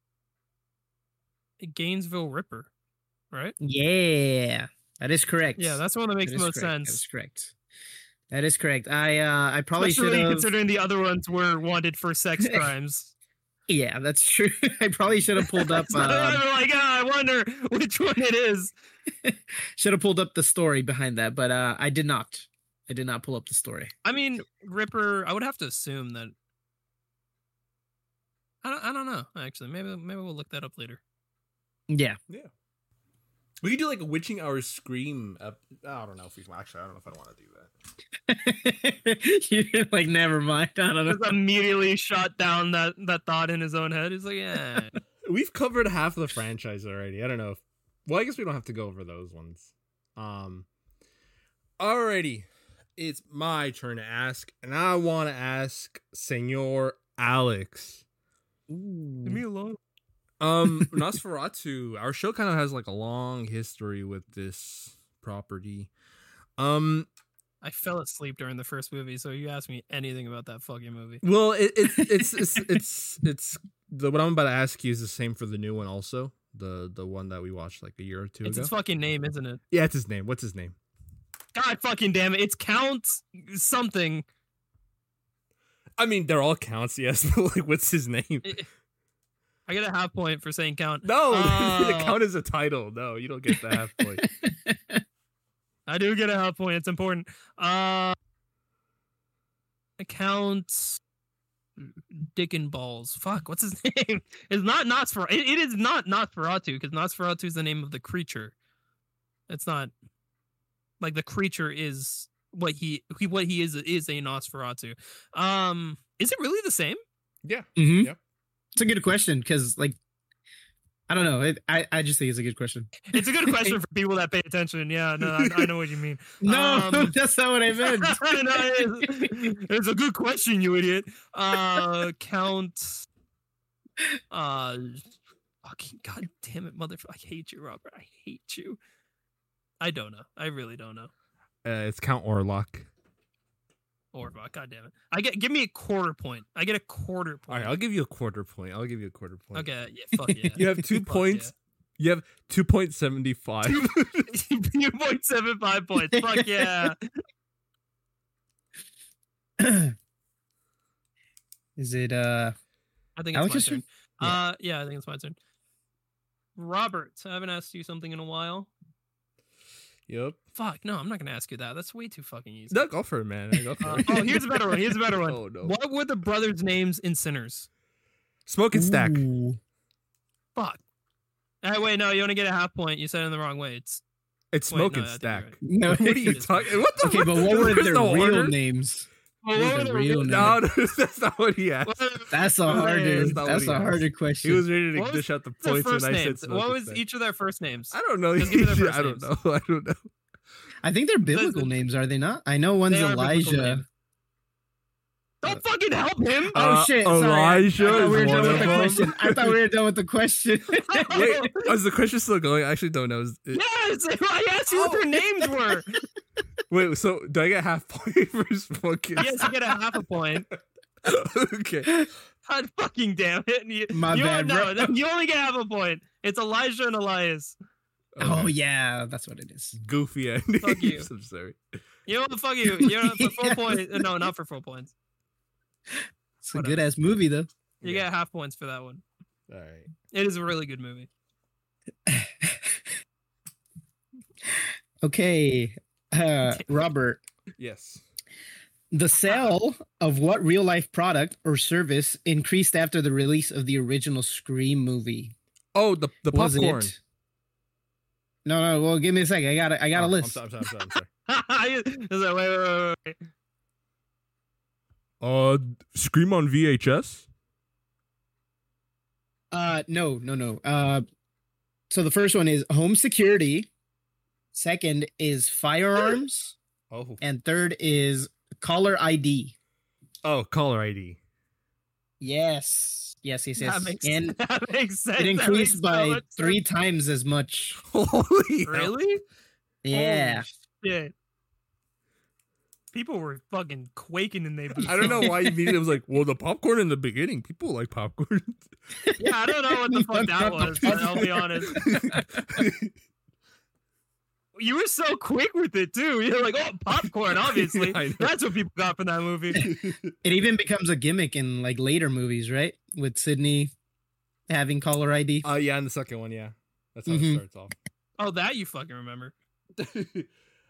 Gainesville Ripper, right? Yeah, that is correct. Yeah, that's the one that makes That the is most correct. That is sense. correct. That is correct. I uh, I probably should Especially have. considering the other ones were wanted for sex crimes. Yeah, that's true. I probably should have pulled up. So I'm Um, like, ah, I wonder which one it is. should have pulled up the story behind that, but uh, I did not. I did not pull up the story. I mean, Ripper, I would have to assume that. I don't, I don't know. Actually, maybe maybe we'll look that up later. Yeah. Yeah. We could do like a Witching Hour Scream. Ep- I don't know if we can. Actually, I don't know if I want to do that. You're like, never mind. I don't know. Just immediately shot down that, that thought in his own head. He's like, yeah. We've covered half of the franchise already. I don't know. If, well, I guess we don't have to go over those ones. Um. Alrighty, it's my turn to ask, and I want to ask Senor Alex. Leave me alone. Um, Nosferatu. Our show kind of has like a long history with this property. Um, I fell asleep during the first movie, so you ask me anything about that fucking movie. well, it, it it's it's it's it's the what I'm about to ask you is the same for the new one, also the the one that we watched like a year or two It's ago. his fucking name, isn't it? Yeah, it's his name. What's his name? God fucking damn it! It's Count something. I mean, they're all counts, yes, but like, what's his name? I get a half point for saying Count. No, Uh, the count is a title. No, you don't get the half point. I do get a half point. It's important. Uh, Count Dick and Balls. Fuck, what's his name? It's not Nosferatu. It, it is not Nosferatu because Nosferatu is the name of the creature. It's not like the creature is what he, he what he is is a Nosferatu. Um, is it really the same? Yeah. Mm-hmm. Yep. It's a good question because, like, I don't know. It, I I just think it's a good question. It's a good question for people that pay attention. Yeah, no, I, I know what you mean. No, Um, that's not what I meant. No, it's, it's a good question, you idiot. Uh, Count. Uh, fucking god damn it, motherfucker! I hate you, Robert. I hate you. I don't know. I really don't know. Uh, it's Count Orlok. Or god damn it! I get give me a quarter point. I get a quarter All point. right, I'll give you a quarter point. I'll give you a quarter point. Okay, yeah, fuck yeah. You have two Fuck points. You have two point seventy five. Two point seven five points. Fuck yeah. Is it uh I think it's Alex's my turn. turn? Yeah. Uh, yeah, I think it's my turn. Robert, I haven't asked you something in a while. Yep. Fuck, no, I'm not gonna ask you that. That's way too fucking easy. No, go for it, man. Go for Uh, it. oh, here's a better one. Here's a better one. Oh, no. What were the brothers' names in Sinners? Smoke and Stack. Ooh. Fuck. Uh, wait, no, you only get a half point. You said it in the wrong way. It's It's wait, Smoke no, and I think Stack. you're right. No, What are you talking? What the? okay, fuck? but what were Where's their the real order? names? Well, What what was were the the real real name? No, no, that's not what he asked. What were- That's a what were harder. their- That's not what That's he a asked. harder question. He was ready to What was dish out the their points when first I said names? Smoke What and was Stack. each of their first names? I don't know. Just give me their first I don't names. know. I don't know. I think they're biblical names, are they not? I know one's They are biblical Elijah. names. Don't fucking help him. Oh Uh, shit! Sorry. I- Elijah I, thought we were is done one with of the them. question. I thought we were done with the question. Wait, is the question still going? I actually don't know. Is it- Yes, I asked you what their names were. Wait, so do I get half point for Smoke and Yes, you get a half a point. Okay. God fucking damn it! You, My you bad, No, bro. no, you only get half a point. It's Elijah and Elias. Oh Okay. yeah, that's what it is. Goofy ending. Fuck you. I'm sorry. You know what? Fuck you. You know, for full Yes. points. No, not for full points. It's a Whatever. good ass movie though. You Yeah. get half points for that one. All right. It is a really good movie. Okay, uh, Robert. Yes. The sale of what real life product or service increased after the release of the original Scream movie? Oh, the the Was popcorn. it? No, no. Well, give me a second. I got a, I got Oh, a list. I'm sorry. I'm sorry. I'm sorry. I'm sorry. It's like, wait, wait, wait, wait. Uh, Scream on V H S. Uh, no, no, no. Uh, so the first one is home security. Second is firearms, Oh. and third is caller I D. Oh, caller I D. Yes, yes, yes, yes. That makes, and that makes sense. it That increased makes so by much three sense. times as much. Holy hell. Really? Yeah. Holy shit. People were fucking quaking in their boots. I don't know why you immediately was like, well, the popcorn in the beginning. People like popcorn. Yeah, I don't know what the fuck that was, but I'll be honest. You were so quick with it too. You're like, oh, popcorn, obviously. I know. That's what people got from that movie. It even becomes a gimmick in like later movies, right? With Sydney having caller I D. uh, yeah, in the second one, yeah. That's how Mhm. it starts Oh, that you fucking remember.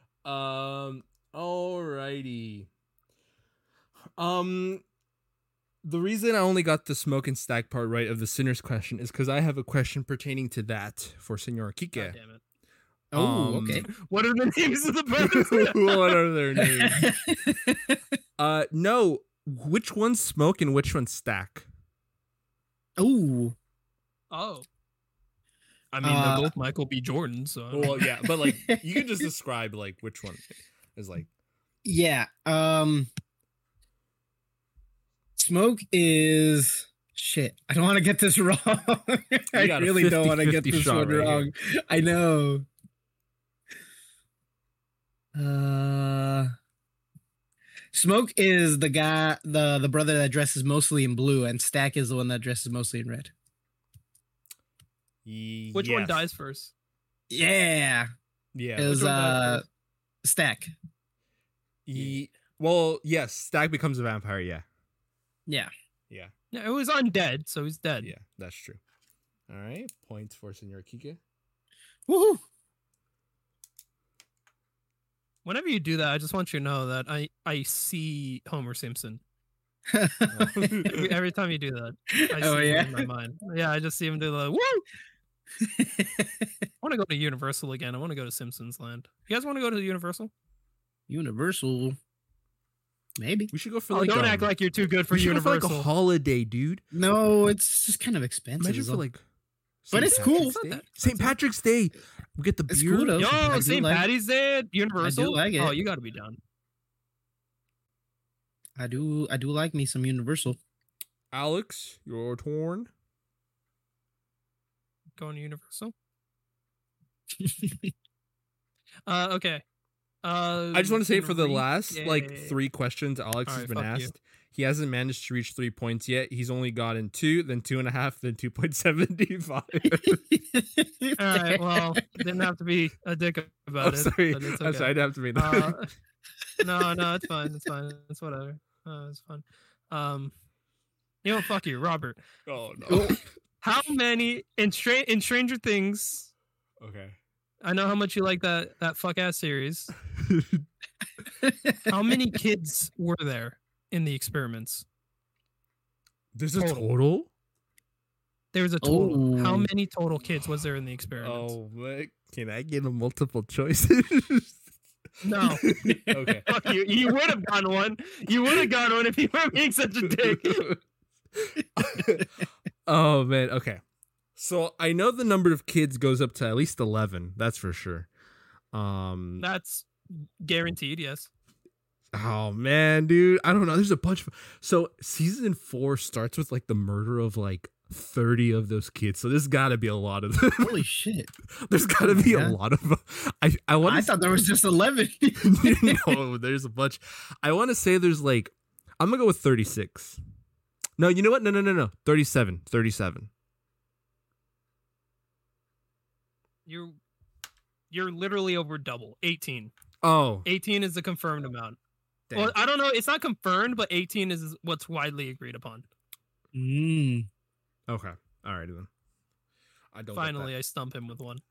off. um, alrighty. Um, The reason I only got the smoke and stack part right of the sinner's question is because I have a question pertaining to that for Senor God Kike. damn it. Oh, Um, okay. What are the names of the brothers? What are their names? Uh, no. Which one's smoke and which one's stack? Oh, Oh. I mean, Uh, they're both Michael B. Jordan, so. I don't Well, know. yeah, but like you can just describe like which one is like. yeah. Um, smoke is shit. I don't want to get this wrong. I got a really don't want to get fifty-fifty this shot one right wrong. I know. Uh, Smoke is the guy, the the brother that dresses mostly in blue, and Stack is the one that dresses mostly in red. Which one Yes. dies first? Yeah, Yeah. it was one dies uh, Stack. Ye- well, yes. Stack becomes a vampire. Yeah. Yeah. Yeah. Yeah, it was undead, so he's dead. Yeah. That's true. All right. Points for Senor Kike. Woohoo! Whenever you do that, I just want you to know that I, I see Homer Simpson. Oh. Every, every time you do that, I Oh, see yeah? him in my mind. Yeah, I just see him do the woo! I want to go to Universal again. I want to go to Simpsons Land. You guys want to go to Universal? Universal. Maybe. We should go for Oh, like. don't um, act like you're too good for we should go for Universal. like a holiday, dude. No, it's just kind of expensive. Imagine is for all. like. But Saint it's cool. Patrick's It's not Day. that Saint expensive. Patrick's Day. We get the It's beer. cool, though. I Yo, do Saint like- Patty's Day at Universal. like it. Oh, you got to be down. I do. I do like me some Universal. Alex, you're torn. Going to Universal. Uh, okay. Uh, I just want to say for the Enrique- last like three questions Alex All has right, been fuck you. asked, he hasn't managed to reach three points yet. He's only gotten two, then two and a half, then two point seventy five. All right. Well, didn't have to be a dick about I'm it. sorry. But it's I'm okay. sorry. I'd have to be that. Uh, no, no, it's fine. It's fine. It's whatever. Uh, it's fun. Um, you know, fuck you, Robert. oh no. How many in Stra- in Stranger Things? Okay. I know how much you like that that fuck ass series. How many kids were there in the experiments? There's a Total. total. There was a total. How Oh. many total kids was there in the experiments? Oh, what? Can I get a multiple choices? No. Okay. Fuck you. You would have gotten one. You would have gotten one if you weren't being such a dick. Oh man. Okay. So I know the number of kids goes up to at least eleven. That's for sure. Um. That's guaranteed, yes. Oh man, dude. I don't know. There's a bunch. Of, so season four starts with like the murder of like thirty of those kids. So there's got to be a lot of them. Holy shit! There's got to be Yeah. a lot of. I I want. I thought there was just eleven. No, there's a bunch. I want to say there's like. I'm gonna go with thirty-six. No, you know what? No, no, no, no. thirty-seven. thirty-seven. You're you're literally over double. eighteen. Oh. eighteen is the confirmed amount. Damn. Well, I don't know. It's not confirmed, but eighteen is what's widely agreed upon. mm. Okay. All right then. I don't. get Finally, I stump him with one.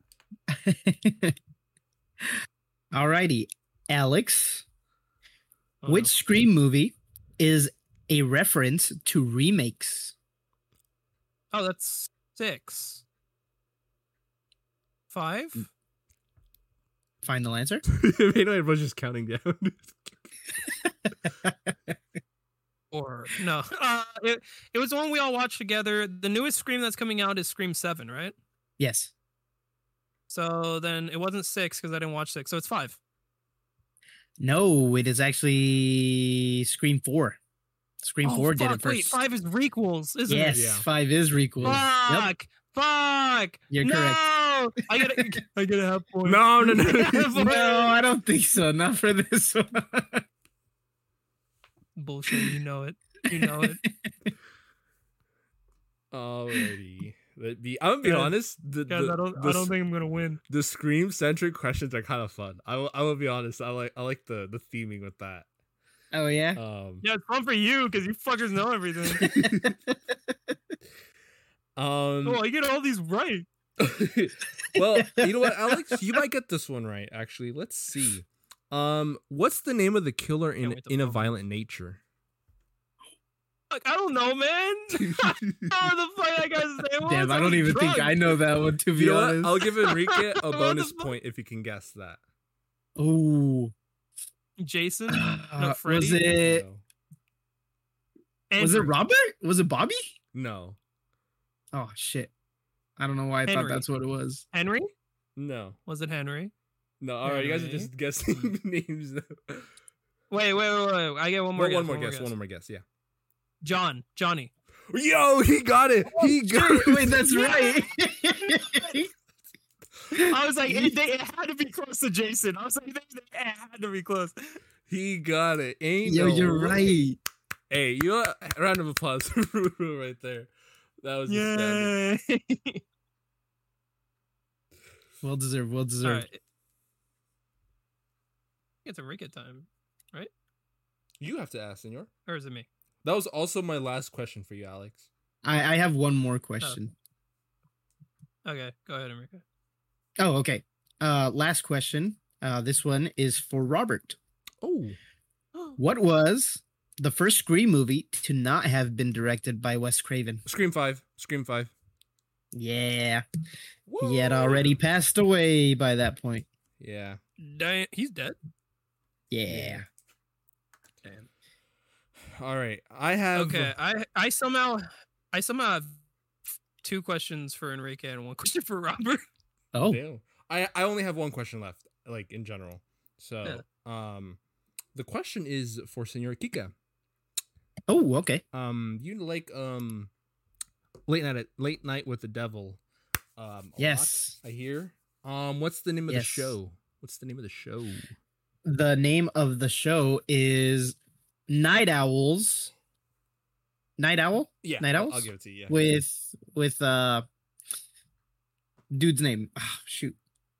Alrighty, Alex. Oh, Which no. Scream movie is a reference to remakes? Oh, that's six. Five? Final answer. that. You know, everyone's just counting down. Or no. Uh, it, it was the one we all watched together. The newest Scream that's coming out is Scream seven, right? Yes. So then it wasn't six because I didn't watch six. So it's five. No, it is actually Scream four. Scream Oh, four did fuck, it first. Wait, five is requels, isn't yes, it? Yeah. five is requel. Yep. Fuck! Fuck! You're no! correct. I gotta, I gotta have points. No, no, no. No, I don't think so. Not for this one. Bullshit. You know it. You know it. Alrighty. Let me, I'm gonna be Guys- honest. The, Guys, the, I don't, the, I don't think I'm gonna win. the Scream centric questions are kind of fun. I will, I will be honest. I like I like the the theming with that. Oh yeah. Um. Yeah, it's fun for you because you fuckers know everything. Um. Oh, I get all these right. Well, you know what, Alex? You might get this one right. Actually, let's see. Um, what's the name of the killer in wait to in a film it. Violent Nature? Fuck, I don't know, man. How the fuck that guy's name was? Damn, I don't was even think drunk. I know that one, to be You know what? honest. I'll give Enrique a What the bonus fuck? point if you can guess that. Ooh. Jason. Uh, No, Freddy. was it No. was it Andrew. Robert? Was it Bobby? No. Oh shit. I don't know why I thought Henry. that's what it was. Henry? No. Was it Henry? No. All right, you guys are Henry. just guessing names. Now. Wait, wait, wait, wait. I get one more. One, guess, one more guess. One more guess. Yeah. John. Johnny. Yo, he got it. He got it. Wait, that's Yeah. right. I was like, it, they, it had to be close to Jason. I was like, they, they, it had to be close. He got it. Ain't Yo, no you're way. right. Hey, you know what? Round of applause for Rudo right there. That was the standard. Yay. Well deserved. Well All deserved. right. It's Enrique time. You have to ask, senor. Or is it me? That was also my last question for you, Alex. I, I have one more question. Okay, go ahead, Enrique. Oh, okay. Uh, last question. Uh, this one is for Robert. Oh. What was the first Scream movie to not have been directed by Wes Craven? Scream five. Scream five. Yeah, Woo! he had already passed away by that point. Yeah. Diane, he's dead. Yeah. Damn. All right. I have. Okay, I I somehow I somehow have two questions for Enrique and one question for Robert. Oh, Damn. I I only have one question left, like in general. So, um, the question is for Senor Kika. oh, okay. Um, you like um, late night at late night with the devil. Um, a Yes. lot, I hear. Um, what's the name of Yes. the show? What's the name of the show? The name of the show is Night Owls. Night Owl Yeah, Night I'll, Owls? I'll give it to you. Yeah. with with uh dude's name. Ah, shoot.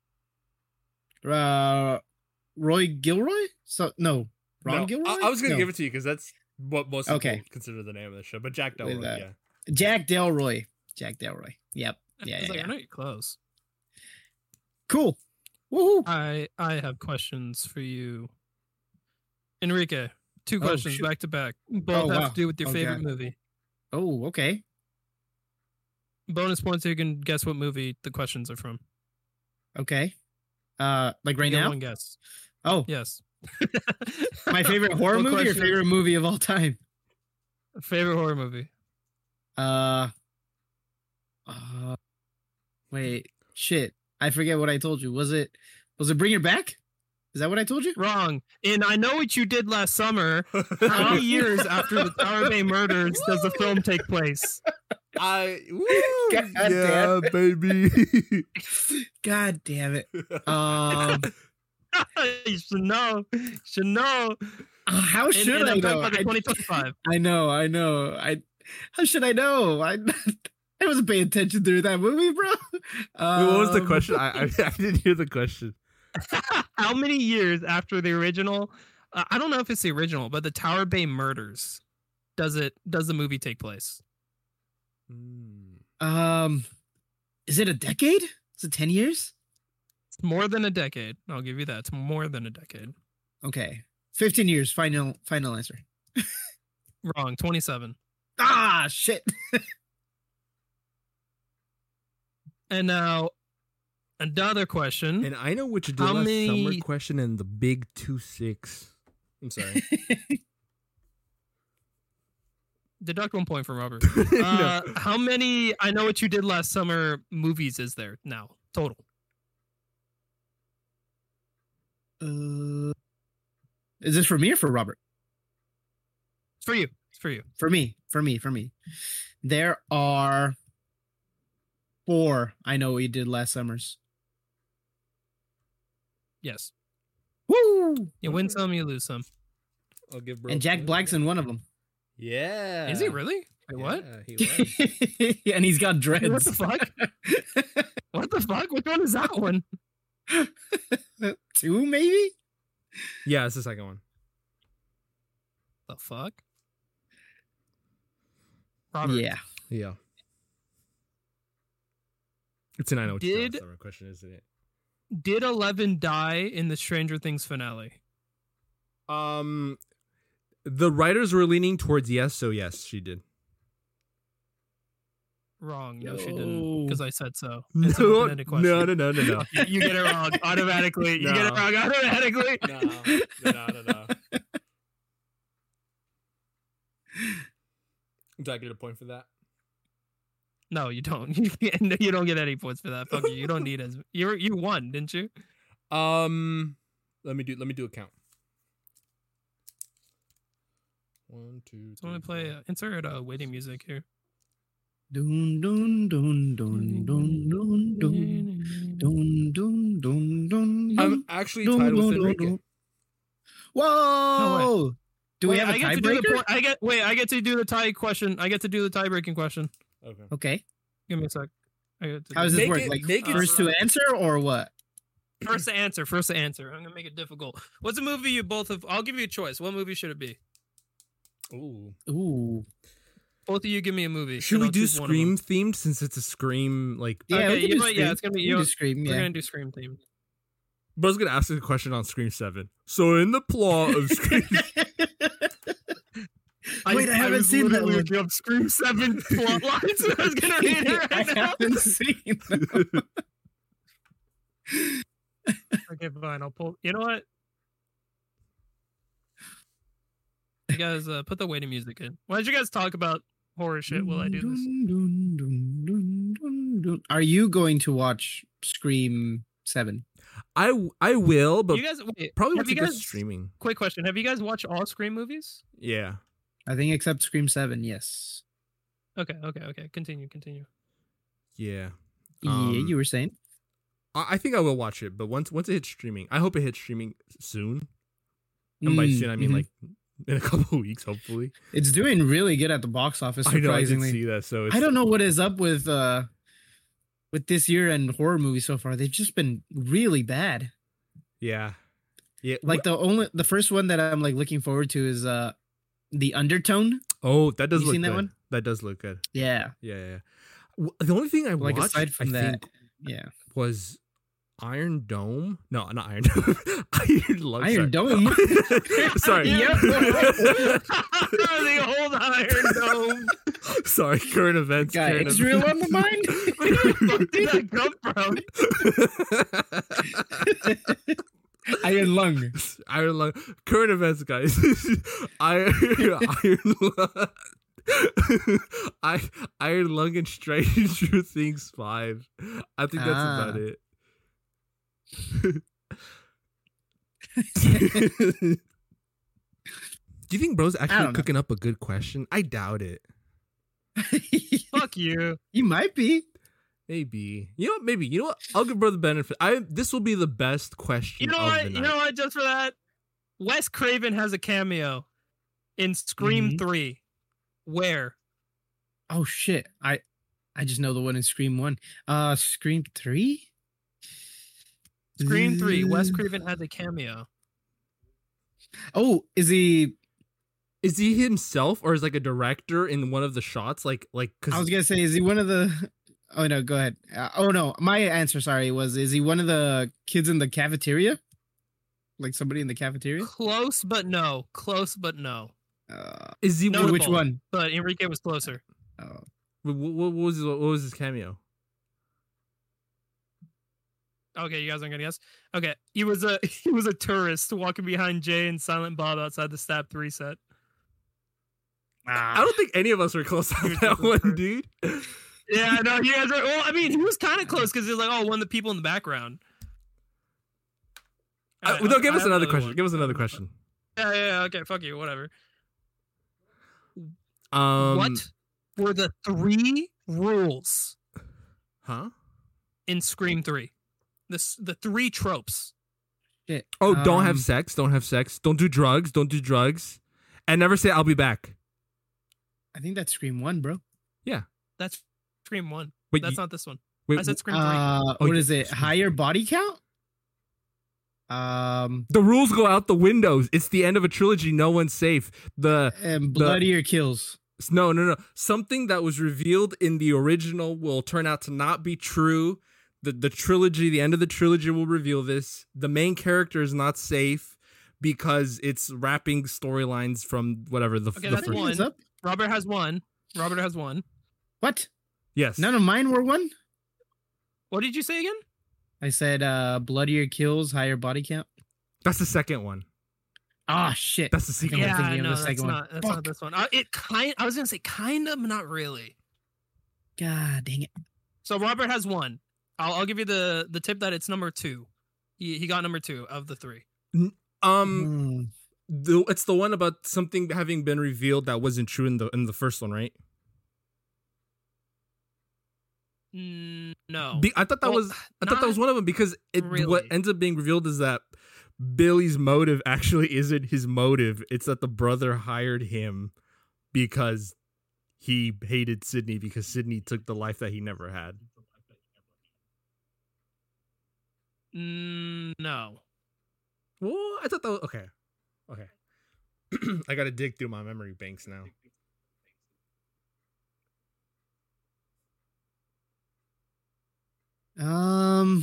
Uh, Roy Gilroy? So no, Ron No, Gilroy. I, I was gonna No. give it to you because that's what most people Okay. consider the name of the show. But Jack With, Delroy, uh, yeah. Jack Delroy. Jack Delroy. Yep. I Yeah, was yeah, like, yeah. I know you're close. Cool. Woohoo. I I have questions for you, Enrique. Two Oh, questions shoot. back to back. Both Oh, have wow. to do with your Okay. favorite movie. Oh, okay. Bonus points so you can guess what movie the questions are from. Okay. Uh, like right You get now? one guess. Oh, Yes. my favorite horror What movie or question- favorite movie of all time? favorite horror movie. Uh, uh, wait, shit. I forget what I told you. Was it, was it Bring It Back? Is that what I told you? Wrong. And I know what you did last summer. How many years after the Tower Bay murders does the film take place? I woo, God yeah, damn baby. God damn it. Um, you should know. You should know. uh, how And, should and I I'm talking know? about the I, twenty twenty-five. I know, I know. I, how should I know? I, I wasn't paying attention through that movie, bro. Wait, what was the Um, question? I, I I didn't hear the question. How many years after the original? Uh, I don't know if it's the original, but the Tower Bay murders. Does it? Does the movie take place? Hmm. Um, is it a decade? Is it ten years? It's more than a decade. I'll give you that. It's more than a decade. Okay, fifteen years. Final, final answer. Wrong. twenty-seven. Ah, shit. And now another question. And I know what you did How last many- summer question and the big two six. I'm sorry. Deduct one point from Robert. No. Uh, how many I Know What You Did Last Summer movies is there now? Total. Uh, is this for me or for Robert? It's for you. It's for you. For me, for me, for me. There are four. I know what you did last summers. Yes. Woo! You win some, you lose some. I'll give bro And Jack Black's in one of them. Yeah. Is he really? Wait, what? Yeah, he was. And he's got What dreads. the fuck? What the fuck? Which one is that one? Two, maybe? Yeah, it's the second one. The fuck? Robert, Yeah. Yeah. It's an I know what you did Did- last summer question, isn't it? Did Eleven die in the Stranger Things finale? Um, The writers were leaning towards yes, so yes, she did. Wrong. No, she didn't. No. Because I said so. No, It's an open-ended question. no, no, no, no, no. You get it wrong automatically. You get it No. wrong automatically. No, no, no, no. Do I get a point for that? No, you don't. You, can't- you don't get any points for that. Fuck you. You don't need as you. You won, didn't you? Um, let me do. Let me do a count. One, two, So I'm gonna three, play. four. Uh, insert uh, waiting music here. Dun dun dun dun dun dun dun dun dun dun dun. I'm actually dun, tied with dun, dun, Enrique. dun. Whoa! Do we Wait, have a I get to do the tiebreaker? point. I get. Wait, I get to do the tie question. I get to do the tie breaking question. Okay. Okay. Give me a sec. I get to How do does it. this Make work? it- Like make it- first to answer or what? First to answer. First to answer. I'm gonna make it difficult. What's a movie you both have? I'll give you a choice. What movie should it be? Ooh. Ooh. Both of you give me a movie. Should and we I'll do choose one of them. Scream themed since it's a Scream like? Yeah, Okay, we can you do know what? Scream. Yeah, it's gonna be. We You can know, do Scream. We're Yeah. gonna do Scream theme. Bro's gonna ask a question on Scream Seven. So in the plot of Scream, Wait, I haven't seen that one. Of Scream Seven plot lines. I was gonna read it I right now. haven't seen that. Okay, fine. I'll pull. You know what? You guys uh, put the waiting music in. Why don't you guys talk about horror shit while I do this? Dun, dun, dun, dun, dun, dun. Are you going to watch Scream Seven? I I will, but you guys wait, probably have once you it goes guys, streaming. Quick question: have you guys watched all Scream movies? Yeah. I think except Scream Seven. Yes. Okay, okay, okay. Continue, continue. Yeah. yeah, Um, you were saying. I, I think I will watch it, but once once it hits streaming, I hope it hits streaming soon. And by Mm, soon, I mean mhm. like in a couple of weeks, hopefully. It's doing really good at the box office. I know I did Surprisingly, see that. So it's, I don't know what is up with uh with this year and horror movies so far. They've just been really bad. Yeah. Yeah. Like the only the first one that I'm like looking forward to is uh The Undertone. oh, that does you look seen that good. one? That does look good. Yeah. Yeah. Yeah. yeah. W- The only thing I Like watched, aside from I that, think, yeah. was Iron Dome. No, not Iron Dome. Iron Lung. Iron sorry. Dome. sorry. Yeah. The old Iron Dome. sorry. Current events. Got current Israel events. on the mind. Where the fuck did that come from? Iron Lung. Iron Lung. Current events, guys. Iron Iron Lung. I Iron Lung and Stranger Things five. I think that's Ah. about it. Do you think bro's I actually don't know. cooking up a good question? I doubt it. Fuck you. You might be. Maybe. You know what? Maybe. You know what? I'll give bro the benefit. I this will be the best question You know of what? the You night. know what? Just for that, Wes Craven has a cameo in Scream Mhm. Three. Where? Oh shit. I I just know the one in Scream One. Uh Scream Three? Scream Three. Wes Mm. Craven has a cameo. Oh, is he Is he himself or is like a director in one of the shots? Like like I because was gonna say, is he one of the oh no, go ahead. Uh, oh no, my answer, sorry, was is he one of the kids in the cafeteria? Like somebody in the cafeteria? Close, but no. Close, but no. Uh is he No, what, which Notable. one? But Enrique was closer. Oh. what, what was his, what was his cameo? Okay, you guys aren't gonna guess. Okay, he was a he was a tourist walking behind Jay and Silent Bob outside the Stab Three set. I don't think any of us were close on You're that definitely one, first. dude. Yeah, I know. You guys are. Well, I mean, he was kind of close because he was like, "Oh, one of the people in the background." Uh, Alright, no, I'll- give I us have another question. one. Give us another question. Yeah, yeah, yeah. Okay, fuck you. Whatever. Um, What were the three rules Huh? in Scream Three? This the three tropes. Shit. Oh, don't have Um, sex. Don't have sex. Don't do drugs. Don't do drugs. And never say I'll be back. I think that's Scream One, bro. That's Scream One. Wait, That's you- not this one. wait, I said Scream Three. Uh Oh, what yeah, is it? Scream. Higher body count? Um the rules go out the windows. It's the end of a trilogy. No one's safe. The and bloodier kills. no, no, no. Something that was revealed in the original will turn out to not be true. The the trilogy, the end of the trilogy will reveal this. The main character is not safe. because it's wrapping storylines from whatever the, Okay, the that's first. one. Is up? Robert has one. Robert has one. What? Yes. None of mine were one? What did you say again? I said uh bloodier kills, higher body count. That's the second one. Ah, shit. That's the I second think I'm Yeah, thinking of no, the that's second one. not. That's Fuck. not this one. Uh, it kind. I was gonna say kind of, but not really. God dang it. So Robert has one. I'll, I'll give you the the tip that it's number two. He he got number two of the three. Um, Hmm. the, it's the one about something having been revealed that wasn't true in the in the first one, right? Mm, no. Be, I thought that Well, was I thought that was not one of them because it what really. ends up being revealed is that Billy's motive actually isn't his motive. It's that the brother hired him because he hated Sydney because Sydney took the life that he never had. Mm, no. Well, I thought that was okay. Okay. I gotta dig through my memory banks now. Um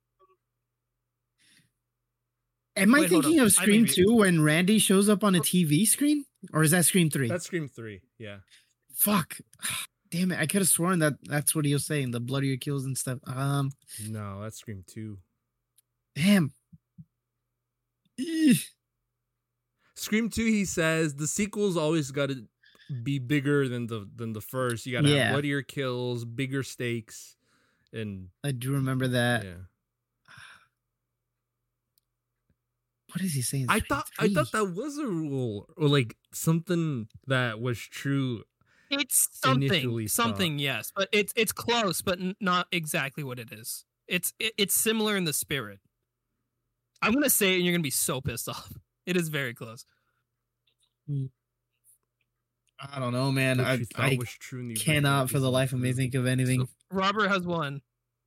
Am I Wait, hold thinking up. of I Scream maybe- two when Randy shows up on a T V screen? Or is that Scream three? That's Scream three. Yeah. Fuck. Damn it. I could have sworn that that's what he was saying, the bloodier kills and stuff. Um No, that's Scream two. damn. Eeh. Scream two, he says the sequel's always got to be bigger than the than the first. You got to Yeah. have bloodier kills, bigger stakes, and I do remember that. yeah. What is he saying? I Scream thought I three? thought that was a rule or like something that was true. It's something. Initially Something, yes, but it's it's close, but n- not exactly what it is. It's it, it's similar in the spirit. I'm gonna say it, and you're gonna be so pissed off. It is very close. I don't know, man. What I, you thought I was true in the cannot original for the isn't life of me true. think of anything. So Robert has one.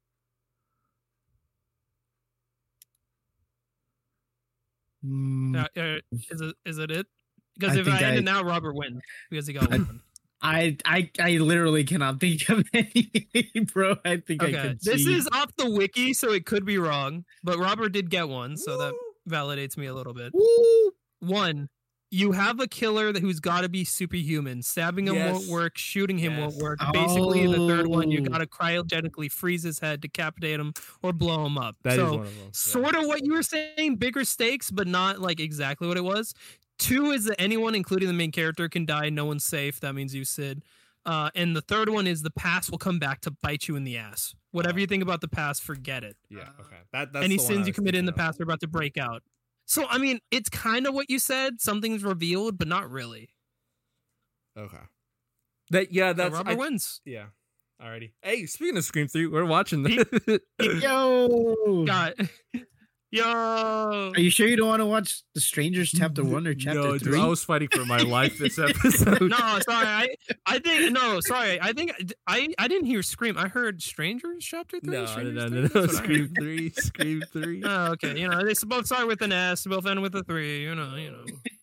Hmm, Uh, uh, is it is it it? Because I if I think end I- it now, Robert wins because he got I- one. I, I I literally cannot think of anything, bro. I think I Okay, could this cheat. is off the wiki, so it could be wrong. But Robert did get one, so that Woo! validates me a little bit. Woo! One, you have a killer that who's got to be superhuman. Stabbing him won't Yes. work. Shooting him won't Yes. work. Basically, the third one, you Oh. got to cryogenically freeze his head, decapitate him, or blow him up. That is so, one of them. yeah. sort of what you were saying, bigger stakes, but not like exactly what it was. Two is that anyone, including the main character, can die. No one's safe. That means you, Sid. Uh, and the third one is the past will come back to bite you in the ass. Whatever Oh. you think about the past, forget it. Yeah. Okay. That that's Any the one I sins you was committed in the thinking of. past are about to break out. So, I mean, it's kind of what you said. Something's revealed, but not really. Okay. That yeah. So That's Robert I, wins. yeah. Alrighty. Hey, speaking of Scream three, we're watching this. Yo, Got yo. are you sure you don't want to watch The Strangers chapter one or chapter no, dude, three? I was fighting for my life this episode. No, sorry. I I think no, sorry. I think I I didn't hear Scream. I heard Strangers chapter three. no, no, Strangers no, three? no, no. That's what I heard. Scream three, Scream three. Oh, okay. You know, they both start with an S, both end with a three. You know, you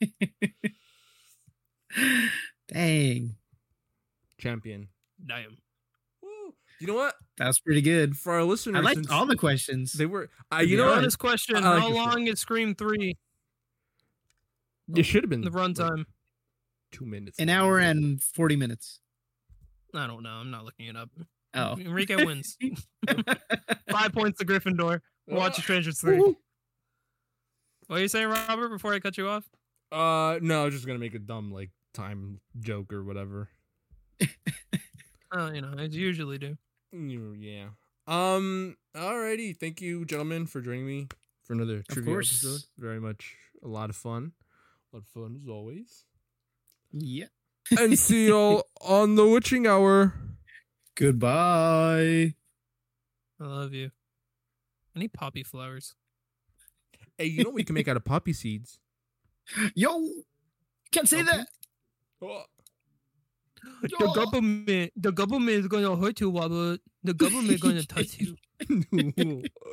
know. Dang, Champion. Damn. Woo. You know what? that's pretty good. For our listeners, I liked since all the questions. they were. Uh, To you be know honest. what? Bonus question: I like how your shit. long is Scream three? It should have been The runtime. like, two minutes. An long. hour and forty minutes. I don't know. I'm not looking it up. Oh, Enrique wins. Five points to Gryffindor. Watch Strangers three. Woo. What are you saying, Robert? Before I cut you off. Uh, no, I was just gonna make a dumb like time joke or whatever. Oh, you know, as you usually do. Mm, Yeah. Um. Alrighty. Thank you, gentlemen, for joining me for another trivia course. episode. Very much a lot of fun. A lot of fun as always. Yeah. And see y'all on the witching hour. Goodbye. I love you. I need poppy flowers. Hey, you know what we can make out of poppy seeds? Yo, can't say Okay. that. Oh. The government, the government is gonna hurt you, Robert. The government is gonna touch you.